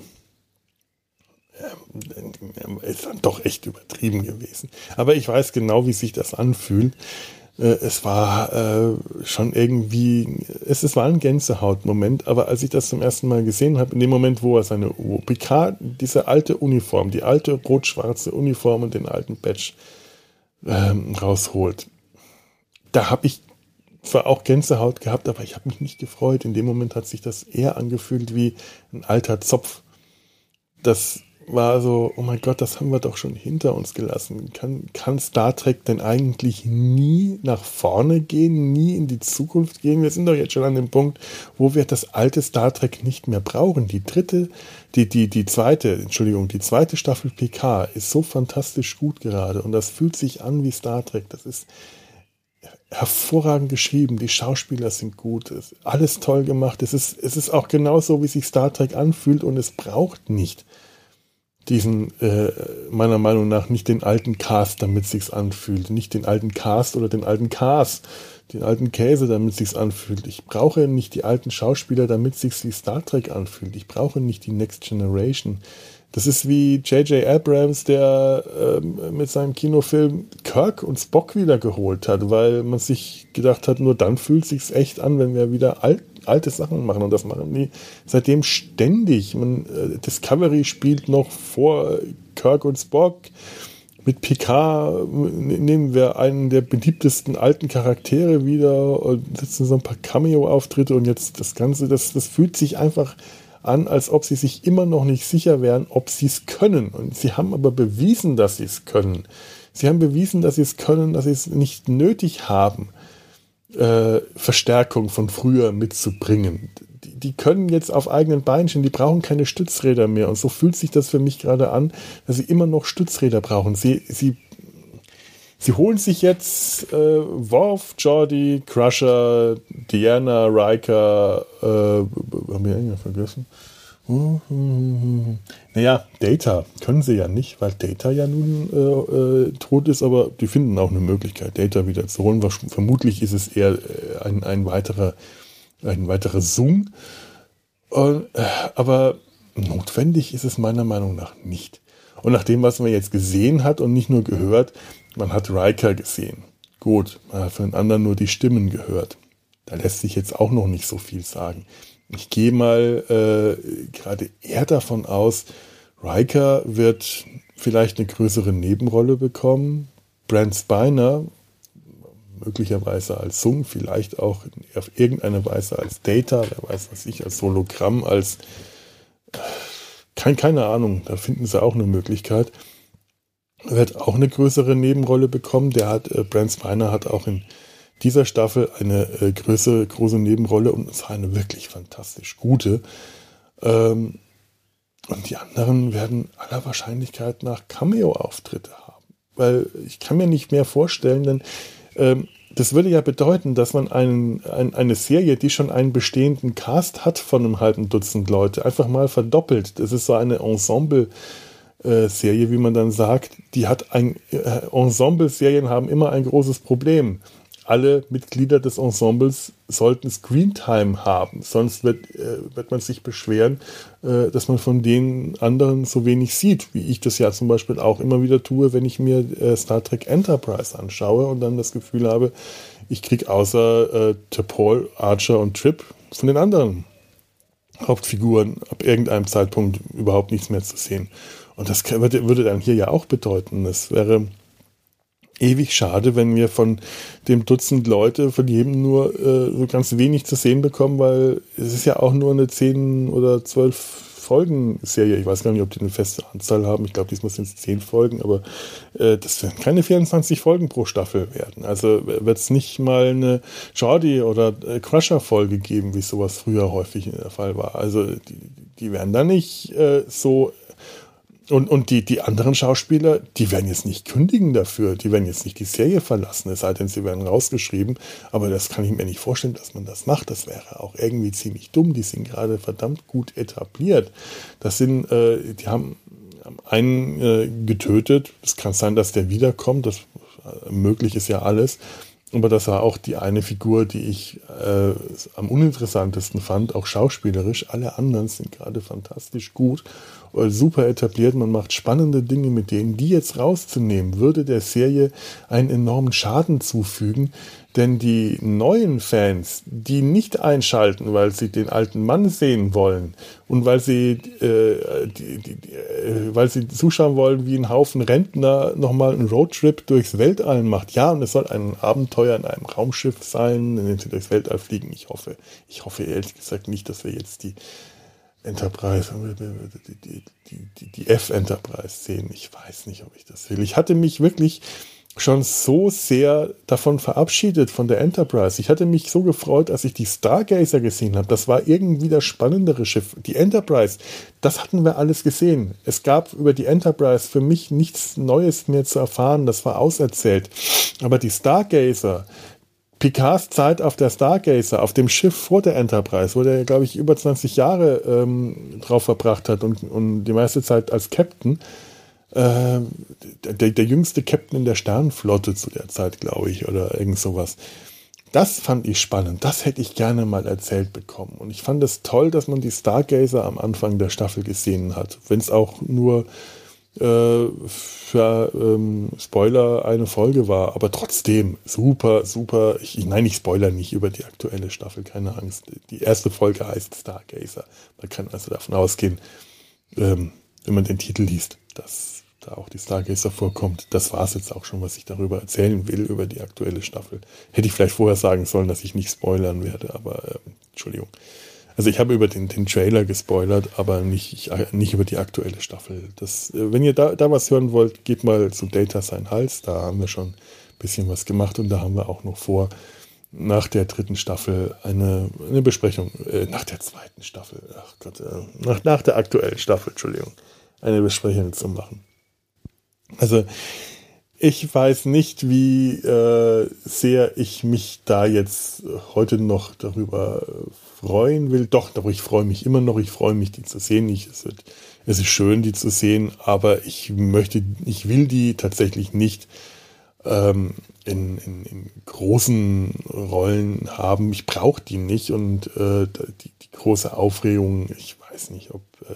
äh, ist dann doch echt übertrieben gewesen. Aber ich weiß genau, wie sich das anfühlt. Äh, es war äh, schon irgendwie, es, es war ein Gänsehautmoment, aber als ich das zum ersten Mal gesehen habe, in dem Moment, wo er seine, wo Picard diese alte Uniform, die alte rot-schwarze Uniform und den alten Badge ähm, rausholt, da habe ich zwar auch Gänsehaut gehabt, aber ich habe mich nicht gefreut. In dem Moment hat sich das eher angefühlt wie ein alter Zopf. Das war so, oh mein Gott, das haben wir doch schon hinter uns gelassen. Kann, kann Star Trek denn eigentlich nie nach vorne gehen, nie in die Zukunft gehen? Wir sind doch jetzt schon an dem Punkt, wo wir das alte Star Trek nicht mehr brauchen. Die dritte, die, die, die zweite, Entschuldigung, die zweite Staffel Picard ist so fantastisch gut gerade und das fühlt sich an wie Star Trek. Das ist hervorragend geschrieben, die Schauspieler sind gut, alles toll gemacht. Es ist, es ist auch genauso, wie sich Star Trek anfühlt und es braucht nicht diesen, äh, meiner Meinung nach, nicht den alten Cast, damit es sich anfühlt. Nicht den alten Cast oder den alten Cast, den alten Käse, damit es sich anfühlt. Ich brauche nicht die alten Schauspieler, damit es sich wie Star Trek anfühlt. Ich brauche nicht die Next Generation. Das ist wie J J Abrams, der äh, mit seinem Kinofilm Kirk und Spock wieder geholt hat, weil man sich gedacht hat, nur dann fühlt es sich echt an, wenn wir wieder alt, alte Sachen machen. Und das machen die seitdem ständig. Man, äh, Discovery spielt noch vor Kirk und Spock. Mit Picard nehmen wir einen der beliebtesten alten Charaktere wieder und setzen so ein paar Cameo-Auftritte und jetzt das Ganze, das, das fühlt sich einfach an, als ob sie sich immer noch nicht sicher wären, ob sie es können. Und sie haben aber bewiesen, dass sie es können. Sie haben bewiesen, dass sie es können, dass sie es nicht nötig haben, äh, Verstärkung von früher mitzubringen. Die, die können jetzt auf eigenen Beinen stehen, die brauchen keine Stützräder mehr. Und so fühlt sich das für mich gerade an, dass sie immer noch Stützräder brauchen. Sie, sie, sie holen sich jetzt äh, Worf, Geordi, Crusher, Diana, Riker, äh, haben wir irgendwas vergessen? Naja, Data können sie ja nicht, weil Data ja nun äh, äh, tot ist, aber die finden auch eine Möglichkeit, Data wieder zu holen. Vermutlich ist es eher äh, ein, ein weiterer ein weiterer Zoom. Äh, aber notwendig ist es meiner Meinung nach nicht. Und nach dem, was man jetzt gesehen hat und nicht nur gehört, man hat Riker gesehen. Gut, man hat von den anderen nur die Stimmen gehört. Da lässt sich jetzt auch noch nicht so viel sagen. Ich gehe mal äh, gerade eher davon aus, Riker wird vielleicht eine größere Nebenrolle bekommen. Brent Spiner, möglicherweise als Sung, vielleicht auch auf irgendeine Weise als Data, wer weiß was ich, als Hologramm, als kein, keine Ahnung, da finden sie auch eine Möglichkeit. Wird auch eine größere Nebenrolle bekommen. Der hat, äh, Brent Spiner hat auch in dieser Staffel eine äh, große, große Nebenrolle und es war eine wirklich fantastisch gute. Ähm, und die anderen werden aller Wahrscheinlichkeit nach Cameo-Auftritte haben. Weil ich kann mir nicht mehr vorstellen, denn ähm, das würde ja bedeuten, dass man einen, ein, eine Serie, die schon einen bestehenden Cast hat von einem halben Dutzend Leute, einfach mal verdoppelt. Das ist so eine Ensemble- Serie, wie man dann sagt, die hat ein äh, Ensemble-Serien haben immer ein großes Problem. Alle Mitglieder des Ensembles sollten Screentime haben, sonst wird, äh, wird man sich beschweren, äh, dass man von den anderen so wenig sieht, wie ich das ja zum Beispiel auch immer wieder tue, wenn ich mir äh, Star Trek Enterprise anschaue und dann das Gefühl habe, ich kriege außer äh, T'Pol, Archer und Trip von den anderen Hauptfiguren ab irgendeinem Zeitpunkt überhaupt nichts mehr zu sehen. Und das würde dann hier ja auch bedeuten, es wäre ewig schade, wenn wir von dem Dutzend Leute von jedem nur äh, so ganz wenig zu sehen bekommen, weil es ist ja auch nur eine zehn oder zwölf Folgen Serie. Ich weiß gar nicht, ob die eine feste Anzahl haben. Ich glaube, diesmal sind es zehn Folgen, aber äh, das werden keine vierundzwanzig Folgen pro Staffel werden. Also wird es nicht mal eine Geordi oder äh, Crusher-Folge geben, wie sowas früher häufig der Fall war. Also die, die werden da nicht äh, so. Und, und die, die anderen Schauspieler, die werden jetzt nicht kündigen dafür, die werden jetzt nicht die Serie verlassen, es sei denn, sie werden rausgeschrieben, aber das kann ich mir nicht vorstellen, dass man das macht, das wäre auch irgendwie ziemlich dumm, die sind gerade verdammt gut etabliert, das sind, äh, die haben einen äh, getötet, es kann sein, dass der wiederkommt, das äh, möglich ist ja alles, aber das war auch die eine Figur, die ich äh, am uninteressantesten fand, auch schauspielerisch. Alle anderen sind gerade fantastisch gut, äh, super etabliert. Man macht spannende Dinge mit denen. Die jetzt rauszunehmen, würde der Serie einen enormen Schaden zufügen. Denn die neuen Fans, die nicht einschalten, weil sie den alten Mann sehen wollen und weil sie, äh, die, die, die, äh, weil sie zuschauen wollen, wie ein Haufen Rentner nochmal einen Roadtrip durchs Weltall macht. Ja, und es soll ein Abenteuer in einem Raumschiff sein, in dem sie durchs Weltall fliegen. Ich hoffe, ich hoffe ehrlich gesagt nicht, dass wir jetzt die Enterprise, die, die, die, die F-Enterprise sehen. Ich weiß nicht, ob ich das will. Ich hatte mich wirklich schon so sehr davon verabschiedet, von der Enterprise. Ich hatte mich so gefreut, als ich die Stargazer gesehen habe. Das war irgendwie das spannendere Schiff. Die Enterprise, das hatten wir alles gesehen. Es gab über die Enterprise für mich nichts Neues mehr zu erfahren. Das war auserzählt. Aber die Stargazer, Picards Zeit auf der Stargazer, auf dem Schiff vor der Enterprise, wo der, glaube ich, über zwanzig Jahre ähm, drauf verbracht hat und, und die meiste Zeit als Captain, Der, der jüngste Captain in der Sternenflotte zu der Zeit, glaube ich, oder irgend sowas. Das fand ich spannend. Das hätte ich gerne mal erzählt bekommen. Und ich fand es toll, dass man die Stargazer am Anfang der Staffel gesehen hat. Wenn es auch nur äh, für ähm, Spoiler eine Folge war. Aber trotzdem, super, super. Ich, nein, ich spoiler nicht über die aktuelle Staffel, keine Angst. Die erste Folge heißt Stargazer. Man kann also davon ausgehen, ähm, wenn man den Titel liest, dass da auch die Stargazer vorkommt. Das war es jetzt auch schon, was ich darüber erzählen will, über die aktuelle Staffel. Hätte ich vielleicht vorher sagen sollen, dass ich nicht spoilern werde, aber äh, Entschuldigung. Also ich habe über den, den Trailer gespoilert, aber nicht, ich, nicht über die aktuelle Staffel. Das, äh, wenn ihr da, da was hören wollt, geht mal zu Data sein Hals. Da haben wir schon ein bisschen was gemacht und da haben wir auch noch vor, nach der dritten Staffel eine, eine Besprechung, äh, nach der zweiten Staffel, ach Gott, äh, nach, nach der aktuellen Staffel, Entschuldigung, eine Besprechung zu machen. Also ich weiß nicht, wie äh, sehr ich mich da jetzt heute noch darüber freuen will. Doch, doch, ich freue mich immer noch. Ich freue mich, die zu sehen. Ich, es, wird, es ist schön, die zu sehen, aber ich möchte, ich will die tatsächlich nicht ähm, in, in, in großen Rollen haben. Ich brauche die nicht und äh, die, die große Aufregung, ich weiß nicht, ob äh,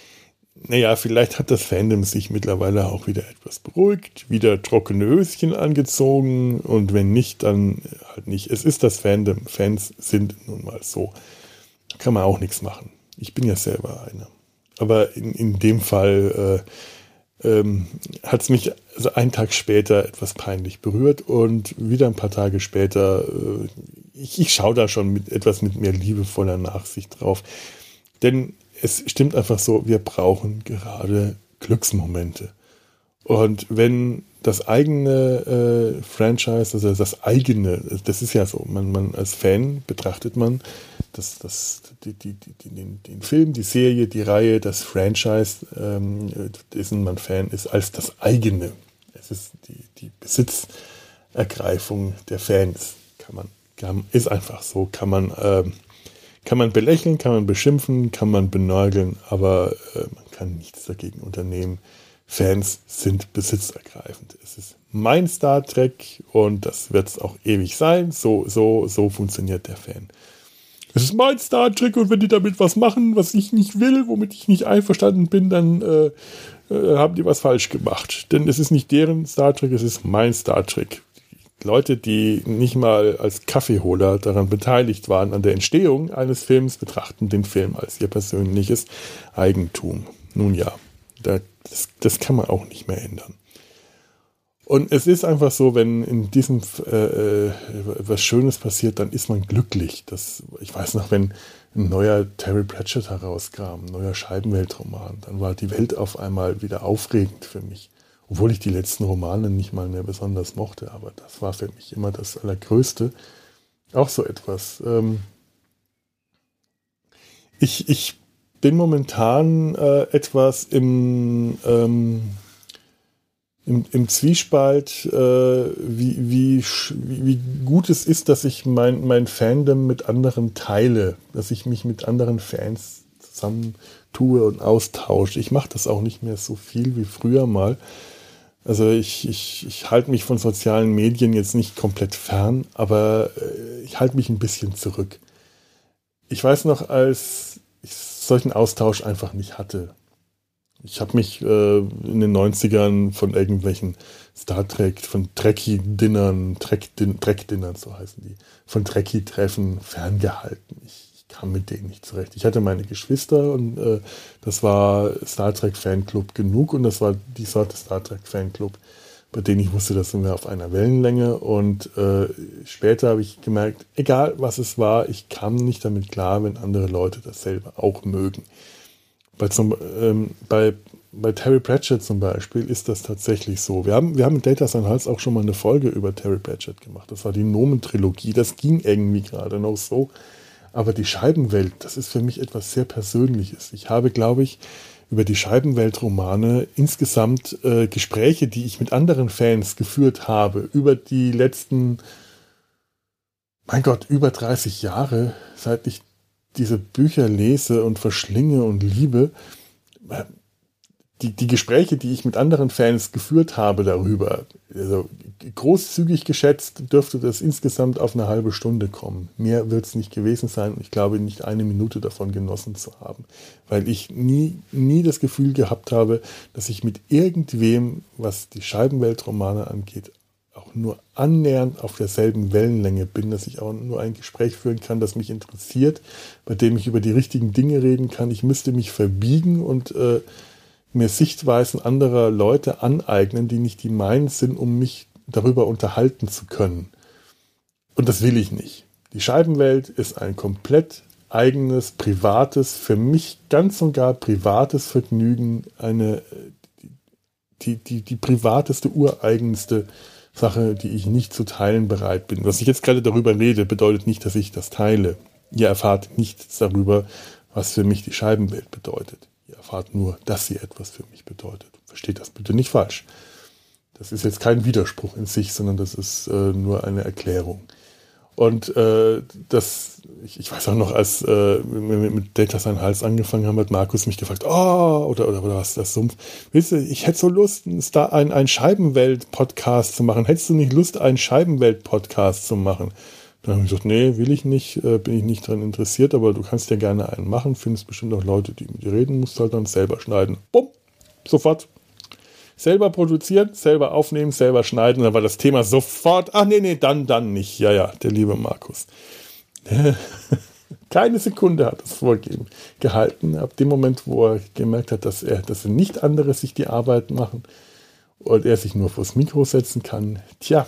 Naja, vielleicht hat das Fandom sich mittlerweile auch wieder etwas beruhigt, wieder trockene Höschen angezogen und wenn nicht, dann halt nicht. Es ist das Fandom. Fans sind nun mal so. Kann man auch nichts machen. Ich bin ja selber einer. Aber in, in dem Fall äh, ähm, hat es mich also einen Tag später etwas peinlich berührt und wieder ein paar Tage später, äh, ich, ich schaue da schon mit etwas mit mehr liebevoller Nachsicht drauf. Denn es stimmt einfach so, wir brauchen gerade Glücksmomente. Und wenn das eigene äh, Franchise, also das eigene, das ist ja so, man, man als Fan betrachtet man das, das, die, die, die, den, den Film, die Serie, die Reihe, das Franchise, ähm, dessen man Fan ist, als das eigene. Es ist die, die Besitzergreifung der Fans. Kann man, kann, ist einfach so, kann man ähm, Kann man belächeln, kann man beschimpfen, kann man benörgeln, aber äh, man kann nichts dagegen unternehmen. Fans sind besitzergreifend. Es ist mein Star Trek und das wird es auch ewig sein. So, so, so funktioniert der Fan. Es ist mein Star Trek und wenn die damit was machen, was ich nicht will, womit ich nicht einverstanden bin, dann äh, äh, haben die was falsch gemacht. Denn es ist nicht deren Star Trek, es ist mein Star Trek. Leute, die nicht mal als Kaffeeholer daran beteiligt waren an der Entstehung eines Films, betrachten den Film als ihr persönliches Eigentum. Nun ja, das, das kann man auch nicht mehr ändern. Und es ist einfach so, wenn in diesem äh, was Schönes passiert, dann ist man glücklich. Das, ich weiß noch, wenn ein neuer Terry Pratchett herauskam, ein neuer Scheibenweltroman, dann war die Welt auf einmal wieder aufregend für mich. Obwohl ich die letzten Romane nicht mal mehr besonders mochte, aber das war für mich immer das Allergrößte. Auch so etwas. Ähm ich, ich bin momentan äh, etwas im, ähm, im, im Zwiespalt, äh, wie, wie, wie gut es ist, dass ich mein, mein Fandom mit anderen teile, dass ich mich mit anderen Fans zusammentue und austausche. Ich mache das auch nicht mehr so viel wie früher mal. Also ich, ich, ich halte mich von sozialen Medien jetzt nicht komplett fern, aber ich halte mich ein bisschen zurück. Ich weiß noch, als ich solchen Austausch einfach nicht hatte. Ich habe mich äh, in den neunzigern von irgendwelchen Star Trek, von Trekkie-Dinnern, Trek-Dinnern, so heißen die, von Trekkie-Treffen ferngehalten. Ich kam mit denen nicht zurecht. Ich hatte meine Geschwister und äh, das war Star Trek Fanclub genug und das war die Sorte Star Trek Fanclub, bei denen ich wusste, das sind wir auf einer Wellenlänge und äh, später habe ich gemerkt, egal was es war, ich kam nicht damit klar, wenn andere Leute dasselbe auch mögen. Bei, zum, ähm, bei, bei Terry Pratchett zum Beispiel ist das tatsächlich so. Wir haben, wir haben mit Data Sein Hals auch schon mal eine Folge über Terry Pratchett gemacht. Das war die Nomen-Trilogie. Das ging irgendwie gerade noch so. Aber die Scheibenwelt, das ist für mich etwas sehr Persönliches. Ich habe, glaube ich, über die Scheibenwelt-Romane insgesamt äh, Gespräche, die ich mit anderen Fans geführt habe, über die letzten, mein Gott, über dreißig Jahre, seit ich diese Bücher lese und verschlinge und liebe, die, die Gespräche, die ich mit anderen Fans geführt habe darüber, also großzügig geschätzt, dürfte das insgesamt auf eine halbe Stunde kommen. Mehr wird es nicht gewesen sein und ich glaube nicht eine Minute davon genossen zu haben, weil ich nie, nie das Gefühl gehabt habe, dass ich mit irgendwem, was die Scheibenwelt-Romane angeht, auch nur annähernd auf derselben Wellenlänge bin, dass ich auch nur ein Gespräch führen kann, das mich interessiert, bei dem ich über die richtigen Dinge reden kann. Ich müsste mich verbiegen und äh, mir Sichtweisen anderer Leute aneignen, die nicht die meinen sind, um mich darüber unterhalten zu können. Und das will ich nicht. Die Scheibenwelt ist ein komplett eigenes, privates, für mich ganz und gar privates Vergnügen, eine die, die, die privateste, ureigenste Sache, die ich nicht zu teilen bereit bin. Was ich jetzt gerade darüber rede, bedeutet nicht, dass ich das teile. Ihr erfahrt nichts darüber, was für mich die Scheibenwelt bedeutet. Ihr erfahrt nur, dass sie etwas für mich bedeutet. Versteht das bitte nicht falsch. Das ist jetzt kein Widerspruch in sich, sondern das ist äh, nur eine Erklärung. Und äh, das, ich, ich weiß auch noch, als äh, wir mit Data Sein Hals angefangen haben, hat Markus mich gefragt, oh, oder, oder, oder was ist das Sumpf? Willst du, ich hätte so Lust, ein, ein Scheibenwelt-Podcast zu machen. Hättest du nicht Lust, einen Scheibenwelt-Podcast zu machen? Dann habe ich gesagt, nee, will ich nicht, äh, bin ich nicht daran interessiert, aber du kannst ja gerne einen machen, findest bestimmt auch Leute, die mit dir reden, musst halt dann selber schneiden. Bumm, sofort. Selber produzieren, selber aufnehmen, selber schneiden. Dann war das Thema sofort, ach nee, nee, dann, dann nicht. Ja, ja, der liebe Markus. Keine Sekunde hat es vorgegeben gehalten. Ab dem Moment, wo er gemerkt hat, dass er, dass er nicht andere sich die Arbeit machen und er sich nur vors Mikro setzen kann, tja,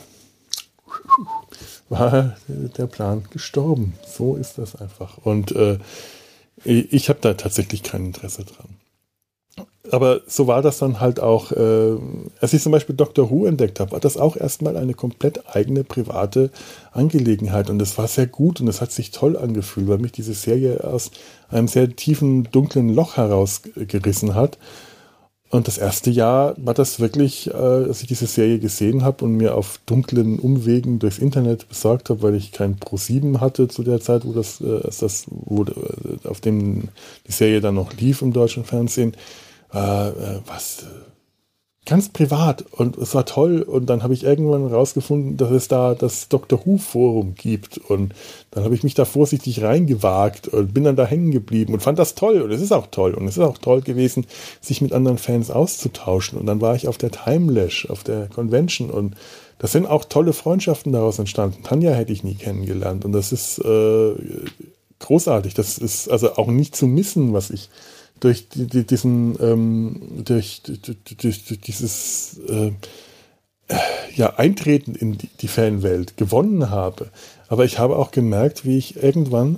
war der Plan gestorben. So ist das einfach. Und äh, ich habe da tatsächlich kein Interesse dran. Aber so war das dann halt auch, äh, als ich zum Beispiel Doctor Who entdeckt habe, war das auch erstmal eine komplett eigene private Angelegenheit. Und das war sehr gut und es hat sich toll angefühlt, weil mich diese Serie aus einem sehr tiefen, dunklen Loch herausgerissen hat. Und das erste Jahr war das wirklich, äh, als ich diese Serie gesehen habe und mir auf dunklen Umwegen durchs Internet besorgt habe, weil ich kein Pro sieben hatte zu der Zeit, wo das, äh, das wo, äh, auf dem die Serie dann noch lief im deutschen Fernsehen. Äh, äh, was äh, ganz privat und es war toll und dann habe ich irgendwann rausgefunden, dass es da das Doctor Who Forum gibt und dann habe ich mich da vorsichtig reingewagt und bin dann da hängen geblieben und fand das toll und es ist auch toll und es ist auch toll gewesen, sich mit anderen Fans auszutauschen und dann war ich auf der Timelash, auf der Convention und das sind auch tolle Freundschaften daraus entstanden. Tanja hätte ich nie kennengelernt und das ist äh, großartig, das ist also auch nicht zu missen, was ich durch die, die, diesen ähm, durch, durch, durch, durch dieses äh, ja, Eintreten in die, die Fanwelt gewonnen habe. Aber ich habe auch gemerkt, wie ich irgendwann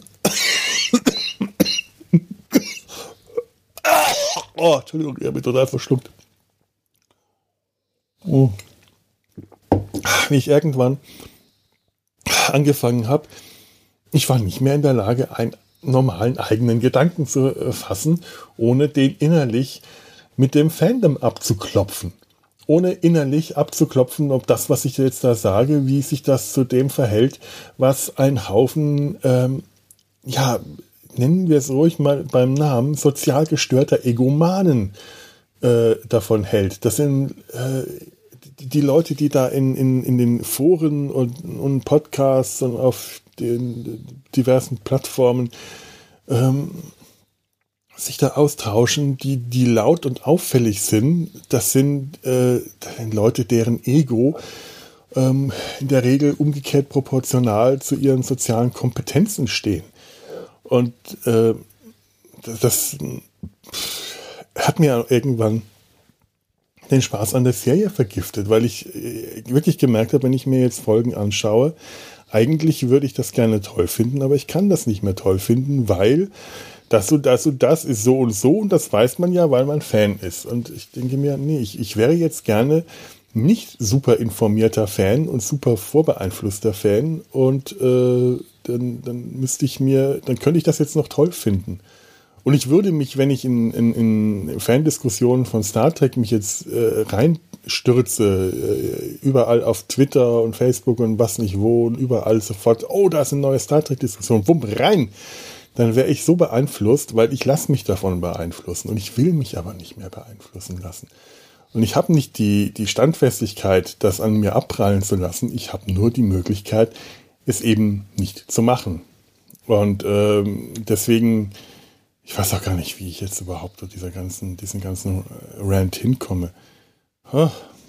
oh, Entschuldigung, ich habe mich total verschluckt. Oh. Wie ich irgendwann angefangen habe, ich war nicht mehr in der Lage, ein normalen eigenen Gedanken zu äh, fassen, ohne den innerlich mit dem Fandom abzuklopfen. Ohne innerlich abzuklopfen, ob das, was ich jetzt da sage, wie sich das zu dem verhält, was ein Haufen, ähm, ja, nennen wir es ruhig mal beim Namen, sozial gestörter Egomanen äh, davon hält. Das sind äh, die, die Leute, die da in, in, in den Foren und, und Podcasts und auf den diversen Plattformen ähm, sich da austauschen, die, die laut und auffällig sind. Das sind, äh, das sind Leute, deren Ego ähm, in der Regel umgekehrt proportional zu ihren sozialen Kompetenzen stehen. Und äh, das hat mir irgendwann den Spaß an der Serie vergiftet, weil ich wirklich gemerkt habe, wenn ich mir jetzt Folgen anschaue, eigentlich würde ich das gerne toll finden, aber ich kann das nicht mehr toll finden, weil das und das und das ist so und so und das weiß man ja, weil man Fan ist. Und ich denke mir, nee, ich, ich wäre jetzt gerne nicht super informierter Fan und super vorbeeinflusster Fan und äh, dann, dann müsste ich mir, dann könnte ich das jetzt noch toll finden. Und ich würde mich, wenn ich in, in, in Fandiskussionen von Star Trek mich jetzt äh, reinstürze, äh, überall auf Twitter und Facebook und was nicht wo und überall sofort, oh, da ist eine neue Star Trek-Diskussion, wumm, rein, dann wäre ich so beeinflusst, weil ich lasse mich davon beeinflussen und ich will mich aber nicht mehr beeinflussen lassen. Und ich habe nicht die, die Standfestigkeit, das an mir abprallen zu lassen, ich habe nur die Möglichkeit, es eben nicht zu machen. Und ähm, deswegen... Ich weiß auch gar nicht, wie ich jetzt überhaupt zu dieser ganzen, diesen ganzen Rant hinkomme. Huh.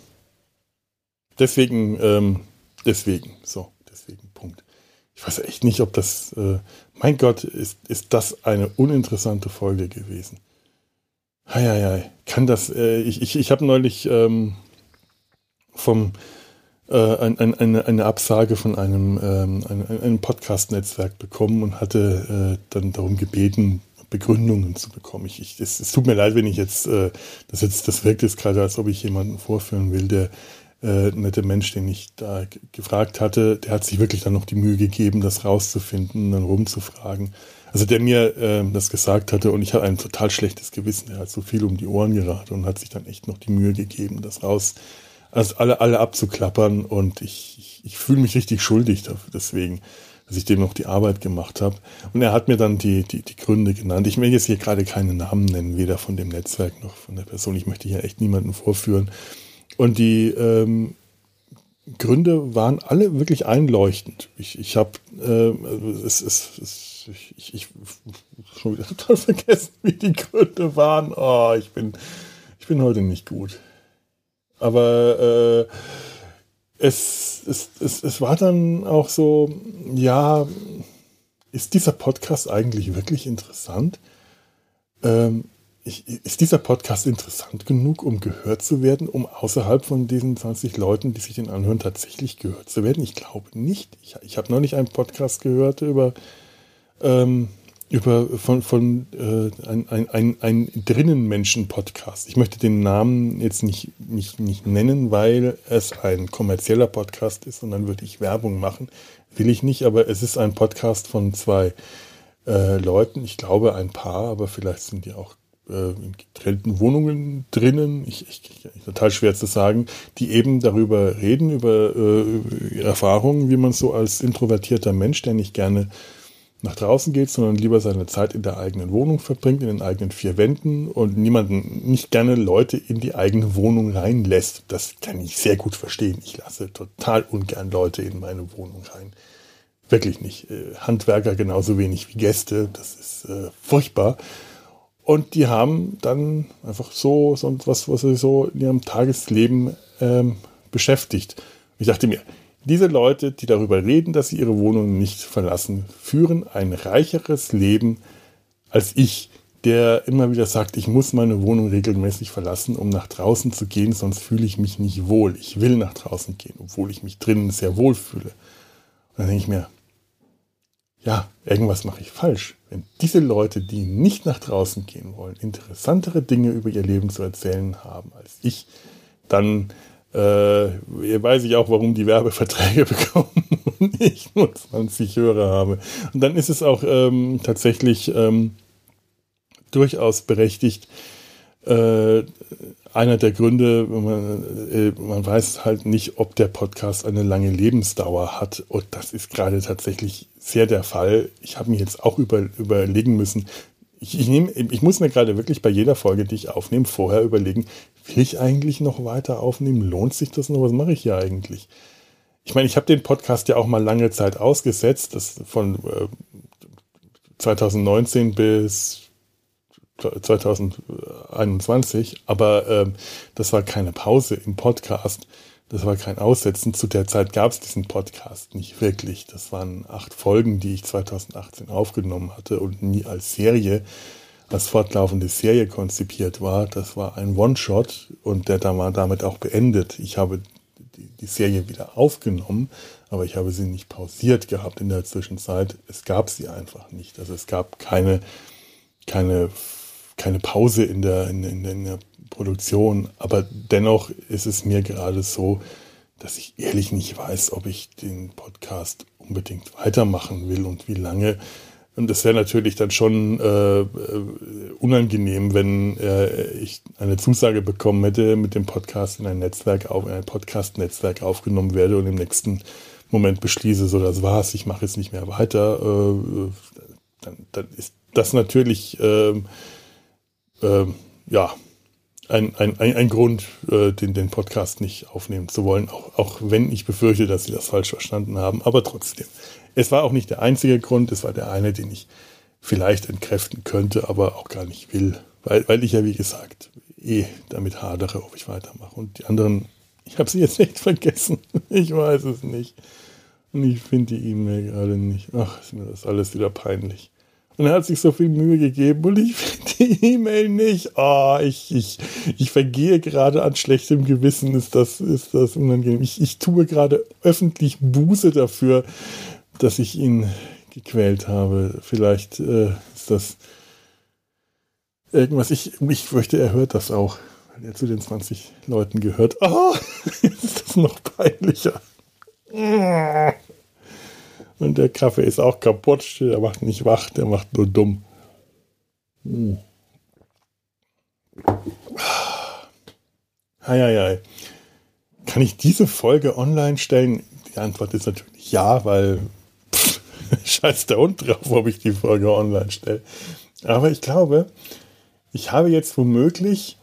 Deswegen, ähm, deswegen, so, deswegen, Punkt. Ich weiß echt nicht, ob das, äh, mein Gott, ist, ist das eine uninteressante Folge gewesen. Heieiei, kann das, äh, ich, ich, ich habe neulich ähm, vom, äh, ein, ein, eine, eine Absage von einem, ähm, einem, einem Podcast-Netzwerk bekommen und hatte äh, dann darum gebeten, Begründungen zu bekommen. Ich, ich, es, es tut mir leid, wenn ich jetzt, äh, das jetzt, das wirkt jetzt gerade, als ob ich jemanden vorführen will, der äh, nette Mensch, den ich da g- gefragt hatte, der hat sich wirklich dann noch die Mühe gegeben, das rauszufinden, dann rumzufragen. Also der mir äh, das gesagt hatte und ich habe ein total schlechtes Gewissen, der hat so viel um die Ohren geraten und hat sich dann echt noch die Mühe gegeben, das raus, also alle, alle abzuklappern und ich, ich, ich fühle mich richtig schuldig dafür, deswegen, dass ich dem noch die Arbeit gemacht habe. Und er hat mir dann die, die, die Gründe genannt. Ich will jetzt hier gerade keine Namen nennen, weder von dem Netzwerk noch von der Person. Ich möchte hier echt niemanden vorführen. Und die ähm, Gründe waren alle wirklich einleuchtend. Ich, ich habe, äh, also es, es, es, ich, ich, ich schon wieder total vergessen, wie die Gründe waren. Oh, ich bin, ich bin heute nicht gut. Aber äh, es, es, es, es war dann auch so, ja, ist dieser Podcast eigentlich wirklich interessant? Ähm, ich, ist dieser Podcast interessant genug, um gehört zu werden, um außerhalb von diesen zwanzig Leuten, die sich den anhören, tatsächlich gehört zu werden? Ich glaube nicht. Ich, ich habe neulich einen Podcast gehört über, ähm, über von, von äh, ein, ein, ein, ein Drinnenmenschen-Podcast. Ich möchte den Namen jetzt nicht, nicht, nicht nennen, weil es ein kommerzieller Podcast ist und dann würde ich Werbung machen. Will ich nicht, aber es ist ein Podcast von zwei äh, Leuten. Ich glaube ein Paar, aber vielleicht sind die auch äh, in getrennten Wohnungen drinnen. Ich, ich, ich, total schwer zu sagen, die eben darüber reden, über äh, Erfahrungen, wie man so als introvertierter Mensch, der nicht gerne nach draußen geht, sondern lieber seine Zeit in der eigenen Wohnung verbringt, in den eigenen vier Wänden und niemanden, nicht gerne Leute in die eigene Wohnung reinlässt. Das kann ich sehr gut verstehen. Ich lasse total ungern Leute in meine Wohnung rein. Wirklich nicht. Handwerker genauso wenig wie Gäste. Das ist äh, furchtbar. Und die haben dann einfach so, so was, was sie so in ihrem Tagesleben ähm, beschäftigt. Ich dachte mir, diese Leute, die darüber reden, dass sie ihre Wohnung nicht verlassen, führen ein reicheres Leben als ich, der immer wieder sagt, ich muss meine Wohnung regelmäßig verlassen, um nach draußen zu gehen, sonst fühle ich mich nicht wohl. Ich will nach draußen gehen, obwohl ich mich drinnen sehr wohl fühle. Und dann denke ich mir, ja, irgendwas mache ich falsch. Wenn diese Leute, die nicht nach draußen gehen wollen, interessantere Dinge über ihr Leben zu erzählen haben als ich, dann äh, weiß ich auch, warum die Werbeverträge bekommen und ich nur zwanzig Hörer habe. Und dann ist es auch ähm, tatsächlich ähm, durchaus berechtigt, äh, einer der Gründe, man, äh, man weiß halt nicht, ob der Podcast eine lange Lebensdauer hat. Und das ist gerade tatsächlich sehr der Fall. Ich habe mir jetzt auch über, überlegen müssen, ich, ich, nehm, ich muss mir gerade wirklich bei jeder Folge, die ich aufnehme, vorher überlegen, will ich eigentlich noch weiter aufnehmen? Lohnt sich das noch? Was mache ich hier eigentlich? Ich meine, ich habe den Podcast ja auch mal lange Zeit ausgesetzt, das von äh, zwanzig neunzehn bis zwanzig einundzwanzig, aber ähm, das war keine Pause im Podcast, das war kein Aussetzen. Zu der Zeit gab es diesen Podcast nicht wirklich. Das waren acht Folgen, die ich zwanzig achtzehn aufgenommen hatte und nie als Serie, als fortlaufende Serie konzipiert war. Das war ein One-Shot und der da war damit auch beendet. Ich habe die, die Serie wieder aufgenommen, aber ich habe sie nicht pausiert gehabt in der Zwischenzeit. Es gab sie einfach nicht. Also es gab keine, keine keine Pause in der, in, in, in der Produktion, aber dennoch ist es mir gerade so, dass ich ehrlich nicht weiß, ob ich den Podcast unbedingt weitermachen will und wie lange. Und es wäre natürlich dann schon äh, unangenehm, wenn äh, ich eine Zusage bekommen hätte, mit dem Podcast in ein Netzwerk auf, in ein Podcast-Netzwerk aufgenommen werde und im nächsten Moment beschließe, so das war's, ich mache jetzt nicht mehr weiter. Äh, dann, dann ist das natürlich äh, Ähm, ja, ein, ein, ein, ein Grund, äh, den, den Podcast nicht aufnehmen zu wollen, auch, auch wenn ich befürchte, dass sie das falsch verstanden haben, aber trotzdem. Es war auch nicht der einzige Grund, es war der eine, den ich vielleicht entkräften könnte, aber auch gar nicht will, weil, weil ich ja, wie gesagt, eh damit hadere, ob ich weitermache. Und die anderen, ich habe sie jetzt echt vergessen, ich weiß es nicht. Und ich finde die E-Mail gerade nicht. Ach, ist mir das alles wieder peinlich. Und er hat sich so viel Mühe gegeben und ich finde die E-Mail nicht. Oh, ich, ich, ich vergehe gerade an schlechtem Gewissen. Ist das, ist das unangenehm. Ich, ich tue gerade öffentlich Buße dafür, dass ich ihn gequält habe. Vielleicht äh, ist das irgendwas. Ich, ich fürchte, er hört das auch. weil er zu den zwanzig Leuten gehört. Oh, ist das noch peinlicher. Und der Kaffee ist auch kaputt. Der macht nicht wach, der macht nur dumm. Hm. Ei, ei, ei. Kann ich diese Folge online stellen? Die Antwort ist natürlich ja, weil pff, scheiß der Hund drauf, ob ich die Folge online stelle. Aber ich glaube, ich habe jetzt womöglich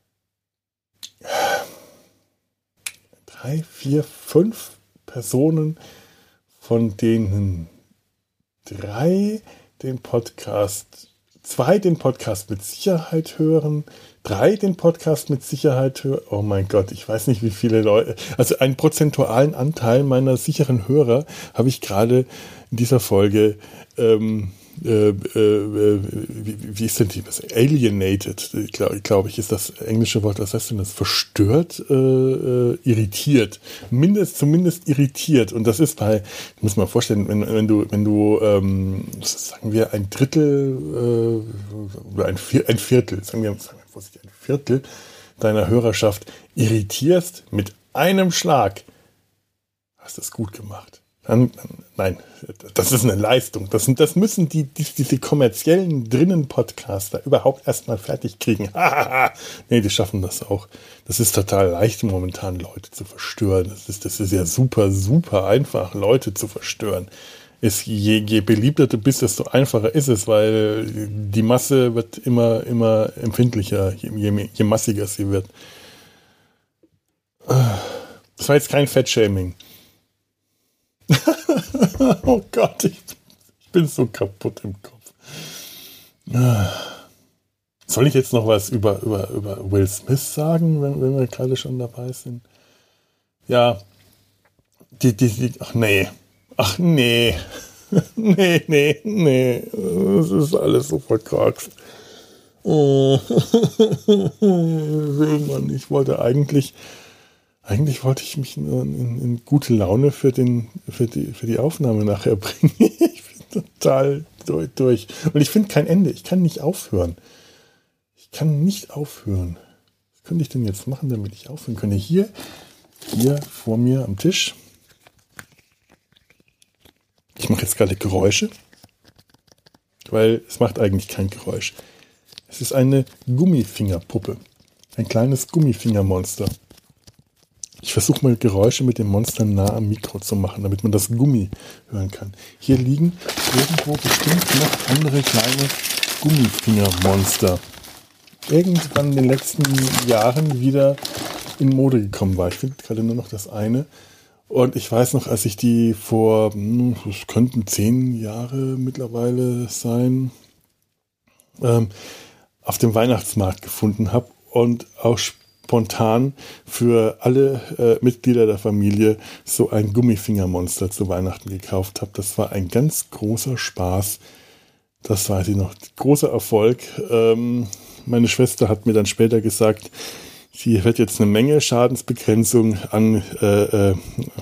drei, vier, fünf Personen, von denen drei den Podcast, zwei den Podcast mit Sicherheit hören, drei den Podcast mit Sicherheit hören. Oh mein Gott, ich weiß nicht, wie viele Leute, also einen prozentualen Anteil meiner sicheren Hörer habe ich gerade in dieser Folge ähm, Äh, äh, wie, wie ist denn die? Alienated, glaube glaub ich, ist das englische Wort. Was heißt denn das? Verstört, äh, äh, irritiert. Mindest, zumindest irritiert. Und das ist bei, muss man vorstellen, wenn, wenn du, wenn du, ähm, sagen wir, ein Drittel äh, oder ein, Vier, ein Viertel, sagen wir, sagen wir vorsichtig, ein Viertel deiner Hörerschaft irritierst mit einem Schlag, hast du es gut gemacht. Dann, nein, das ist eine Leistung. Das, das müssen die, die, diese kommerziellen Drinnen-Podcaster überhaupt erstmal fertig kriegen. Nee, die schaffen das auch. Das ist total leicht, momentan Leute zu verstören. Das ist, das ist ja super, super einfach, Leute zu verstören. Ist, je, je beliebter du bist, desto einfacher ist es, weil die Masse wird immer, immer empfindlicher, je, je, je massiger sie wird. Das war jetzt kein Fettshaming. Oh Gott, ich, ich bin so kaputt im Kopf. Soll ich jetzt noch was über, über, über Will Smith sagen, wenn, wenn wir gerade schon dabei sind? Ja, die, die, die, ach nee, ach nee, nee, nee, nee, das ist alles so verkorkst. Oh. Mann, ich wollte eigentlich... Eigentlich wollte ich mich in, in, in gute Laune für, den, für, die, für die Aufnahme nachher bringen. Ich bin total durch. durch. Und ich finde kein Ende. Ich kann nicht aufhören. Ich kann nicht aufhören. Was könnte ich denn jetzt machen, damit ich aufhören könnte? Hier, hier vor mir am Tisch. Ich mache jetzt gerade Geräusche, weil es macht eigentlich kein Geräusch. Es ist eine Gummifingerpuppe. Ein kleines Gummifingermonster. Ich versuche mal Geräusche mit dem Monster nah am Mikro zu machen, damit man das Gummi hören kann. Hier liegen irgendwo bestimmt noch andere kleine Gummifingermonster. Irgendwann in den letzten Jahren wieder in Mode gekommen war. Ich finde gerade nur noch das eine. Und ich weiß noch, als ich die vor, es könnten zehn Jahre mittlerweile sein, ähm, auf dem Weihnachtsmarkt gefunden habe und auch spontan für alle äh, Mitglieder der Familie so ein Gummifingermonster zu Weihnachten gekauft habe. Das war ein ganz großer Spaß. Das weiß ich noch. Großer Erfolg. Ähm, meine Schwester hat mir dann später gesagt, sie wird jetzt eine Menge Schadensbegrenzung an äh, äh,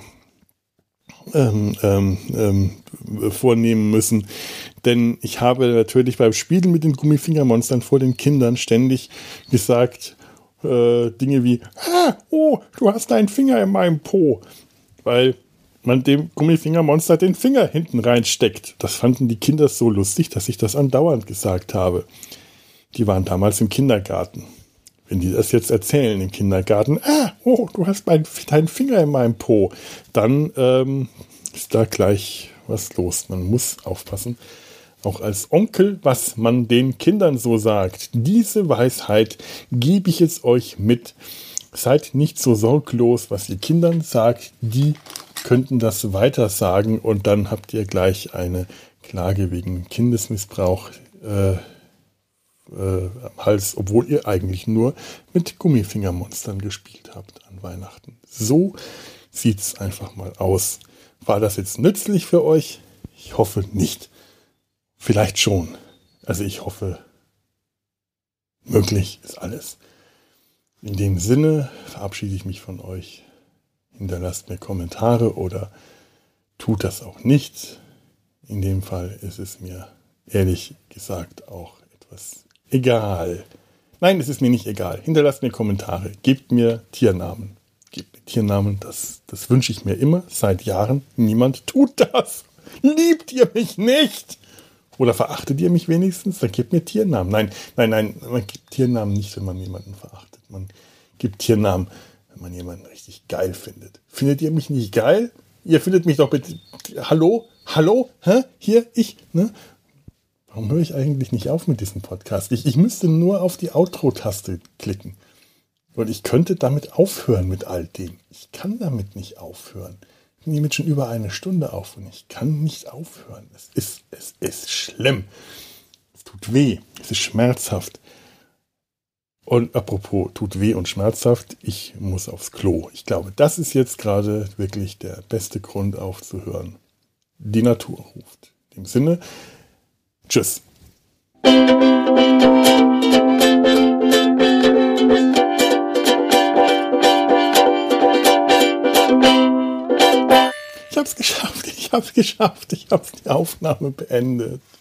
ähm, ähm, ähm, vornehmen müssen. Denn ich habe natürlich beim Spielen mit den Gummifingermonstern vor den Kindern ständig gesagt, Äh, Dinge wie, ah, oh, du hast deinen Finger in meinem Po, weil man dem Gummifingermonster den Finger hinten reinsteckt. Das fanden die Kinder so lustig, dass ich das andauernd gesagt habe. Die waren damals im Kindergarten. Wenn die das jetzt erzählen im Kindergarten, ah, oh, du hast mein, deinen Finger in meinem Po, dann ähm, ist da gleich was los. Man muss aufpassen. Auch als Onkel, was man den Kindern so sagt. Diese Weisheit gebe ich jetzt euch mit. Seid nicht so sorglos, was ihr Kindern sagt. Die könnten das weiter sagen und dann habt ihr gleich eine Klage wegen Kindesmissbrauch äh, äh, am Hals, obwohl ihr eigentlich nur mit Gummifingermonstern gespielt habt an Weihnachten. So sieht's einfach mal aus. War das jetzt nützlich für euch? Ich hoffe nicht. Vielleicht schon. Also ich hoffe, möglich ist alles. In dem Sinne verabschiede ich mich von euch. Hinterlasst mir Kommentare oder tut das auch nicht. In dem Fall ist es mir ehrlich gesagt auch etwas egal. Nein, es ist mir nicht egal. Hinterlasst mir Kommentare. Gebt mir Tiernamen. Gebt mir Tiernamen, das, das wünsche ich mir immer, seit Jahren. Niemand tut das. Liebt ihr mich nicht? Oder verachtet ihr mich wenigstens? Dann gebt mir Tiernamen. Nein, nein, nein, man gibt Tiernamen nicht, wenn man jemanden verachtet. Man gibt Tiernamen, wenn man jemanden richtig geil findet. Findet ihr mich nicht geil? Ihr findet mich doch bitte... Hallo? Hallo? Hä? Hier? Ich? Ne? Warum höre ich eigentlich nicht auf mit diesem Podcast? Ich, ich müsste nur auf die Outro-Taste klicken. Und ich könnte damit aufhören mit all dem. Ich kann damit nicht aufhören. Ich nehme jetzt schon über eine Stunde auf und ich kann nicht aufhören. Es ist, es ist schlimm. Es tut weh. Es ist schmerzhaft. Und apropos, tut weh und schmerzhaft, ich muss aufs Klo. Ich glaube, das ist jetzt gerade wirklich der beste Grund aufzuhören. Die Natur ruft. In dem Sinne, tschüss. Ich hab's geschafft, ich hab's geschafft, ich hab's die Aufnahme beendet.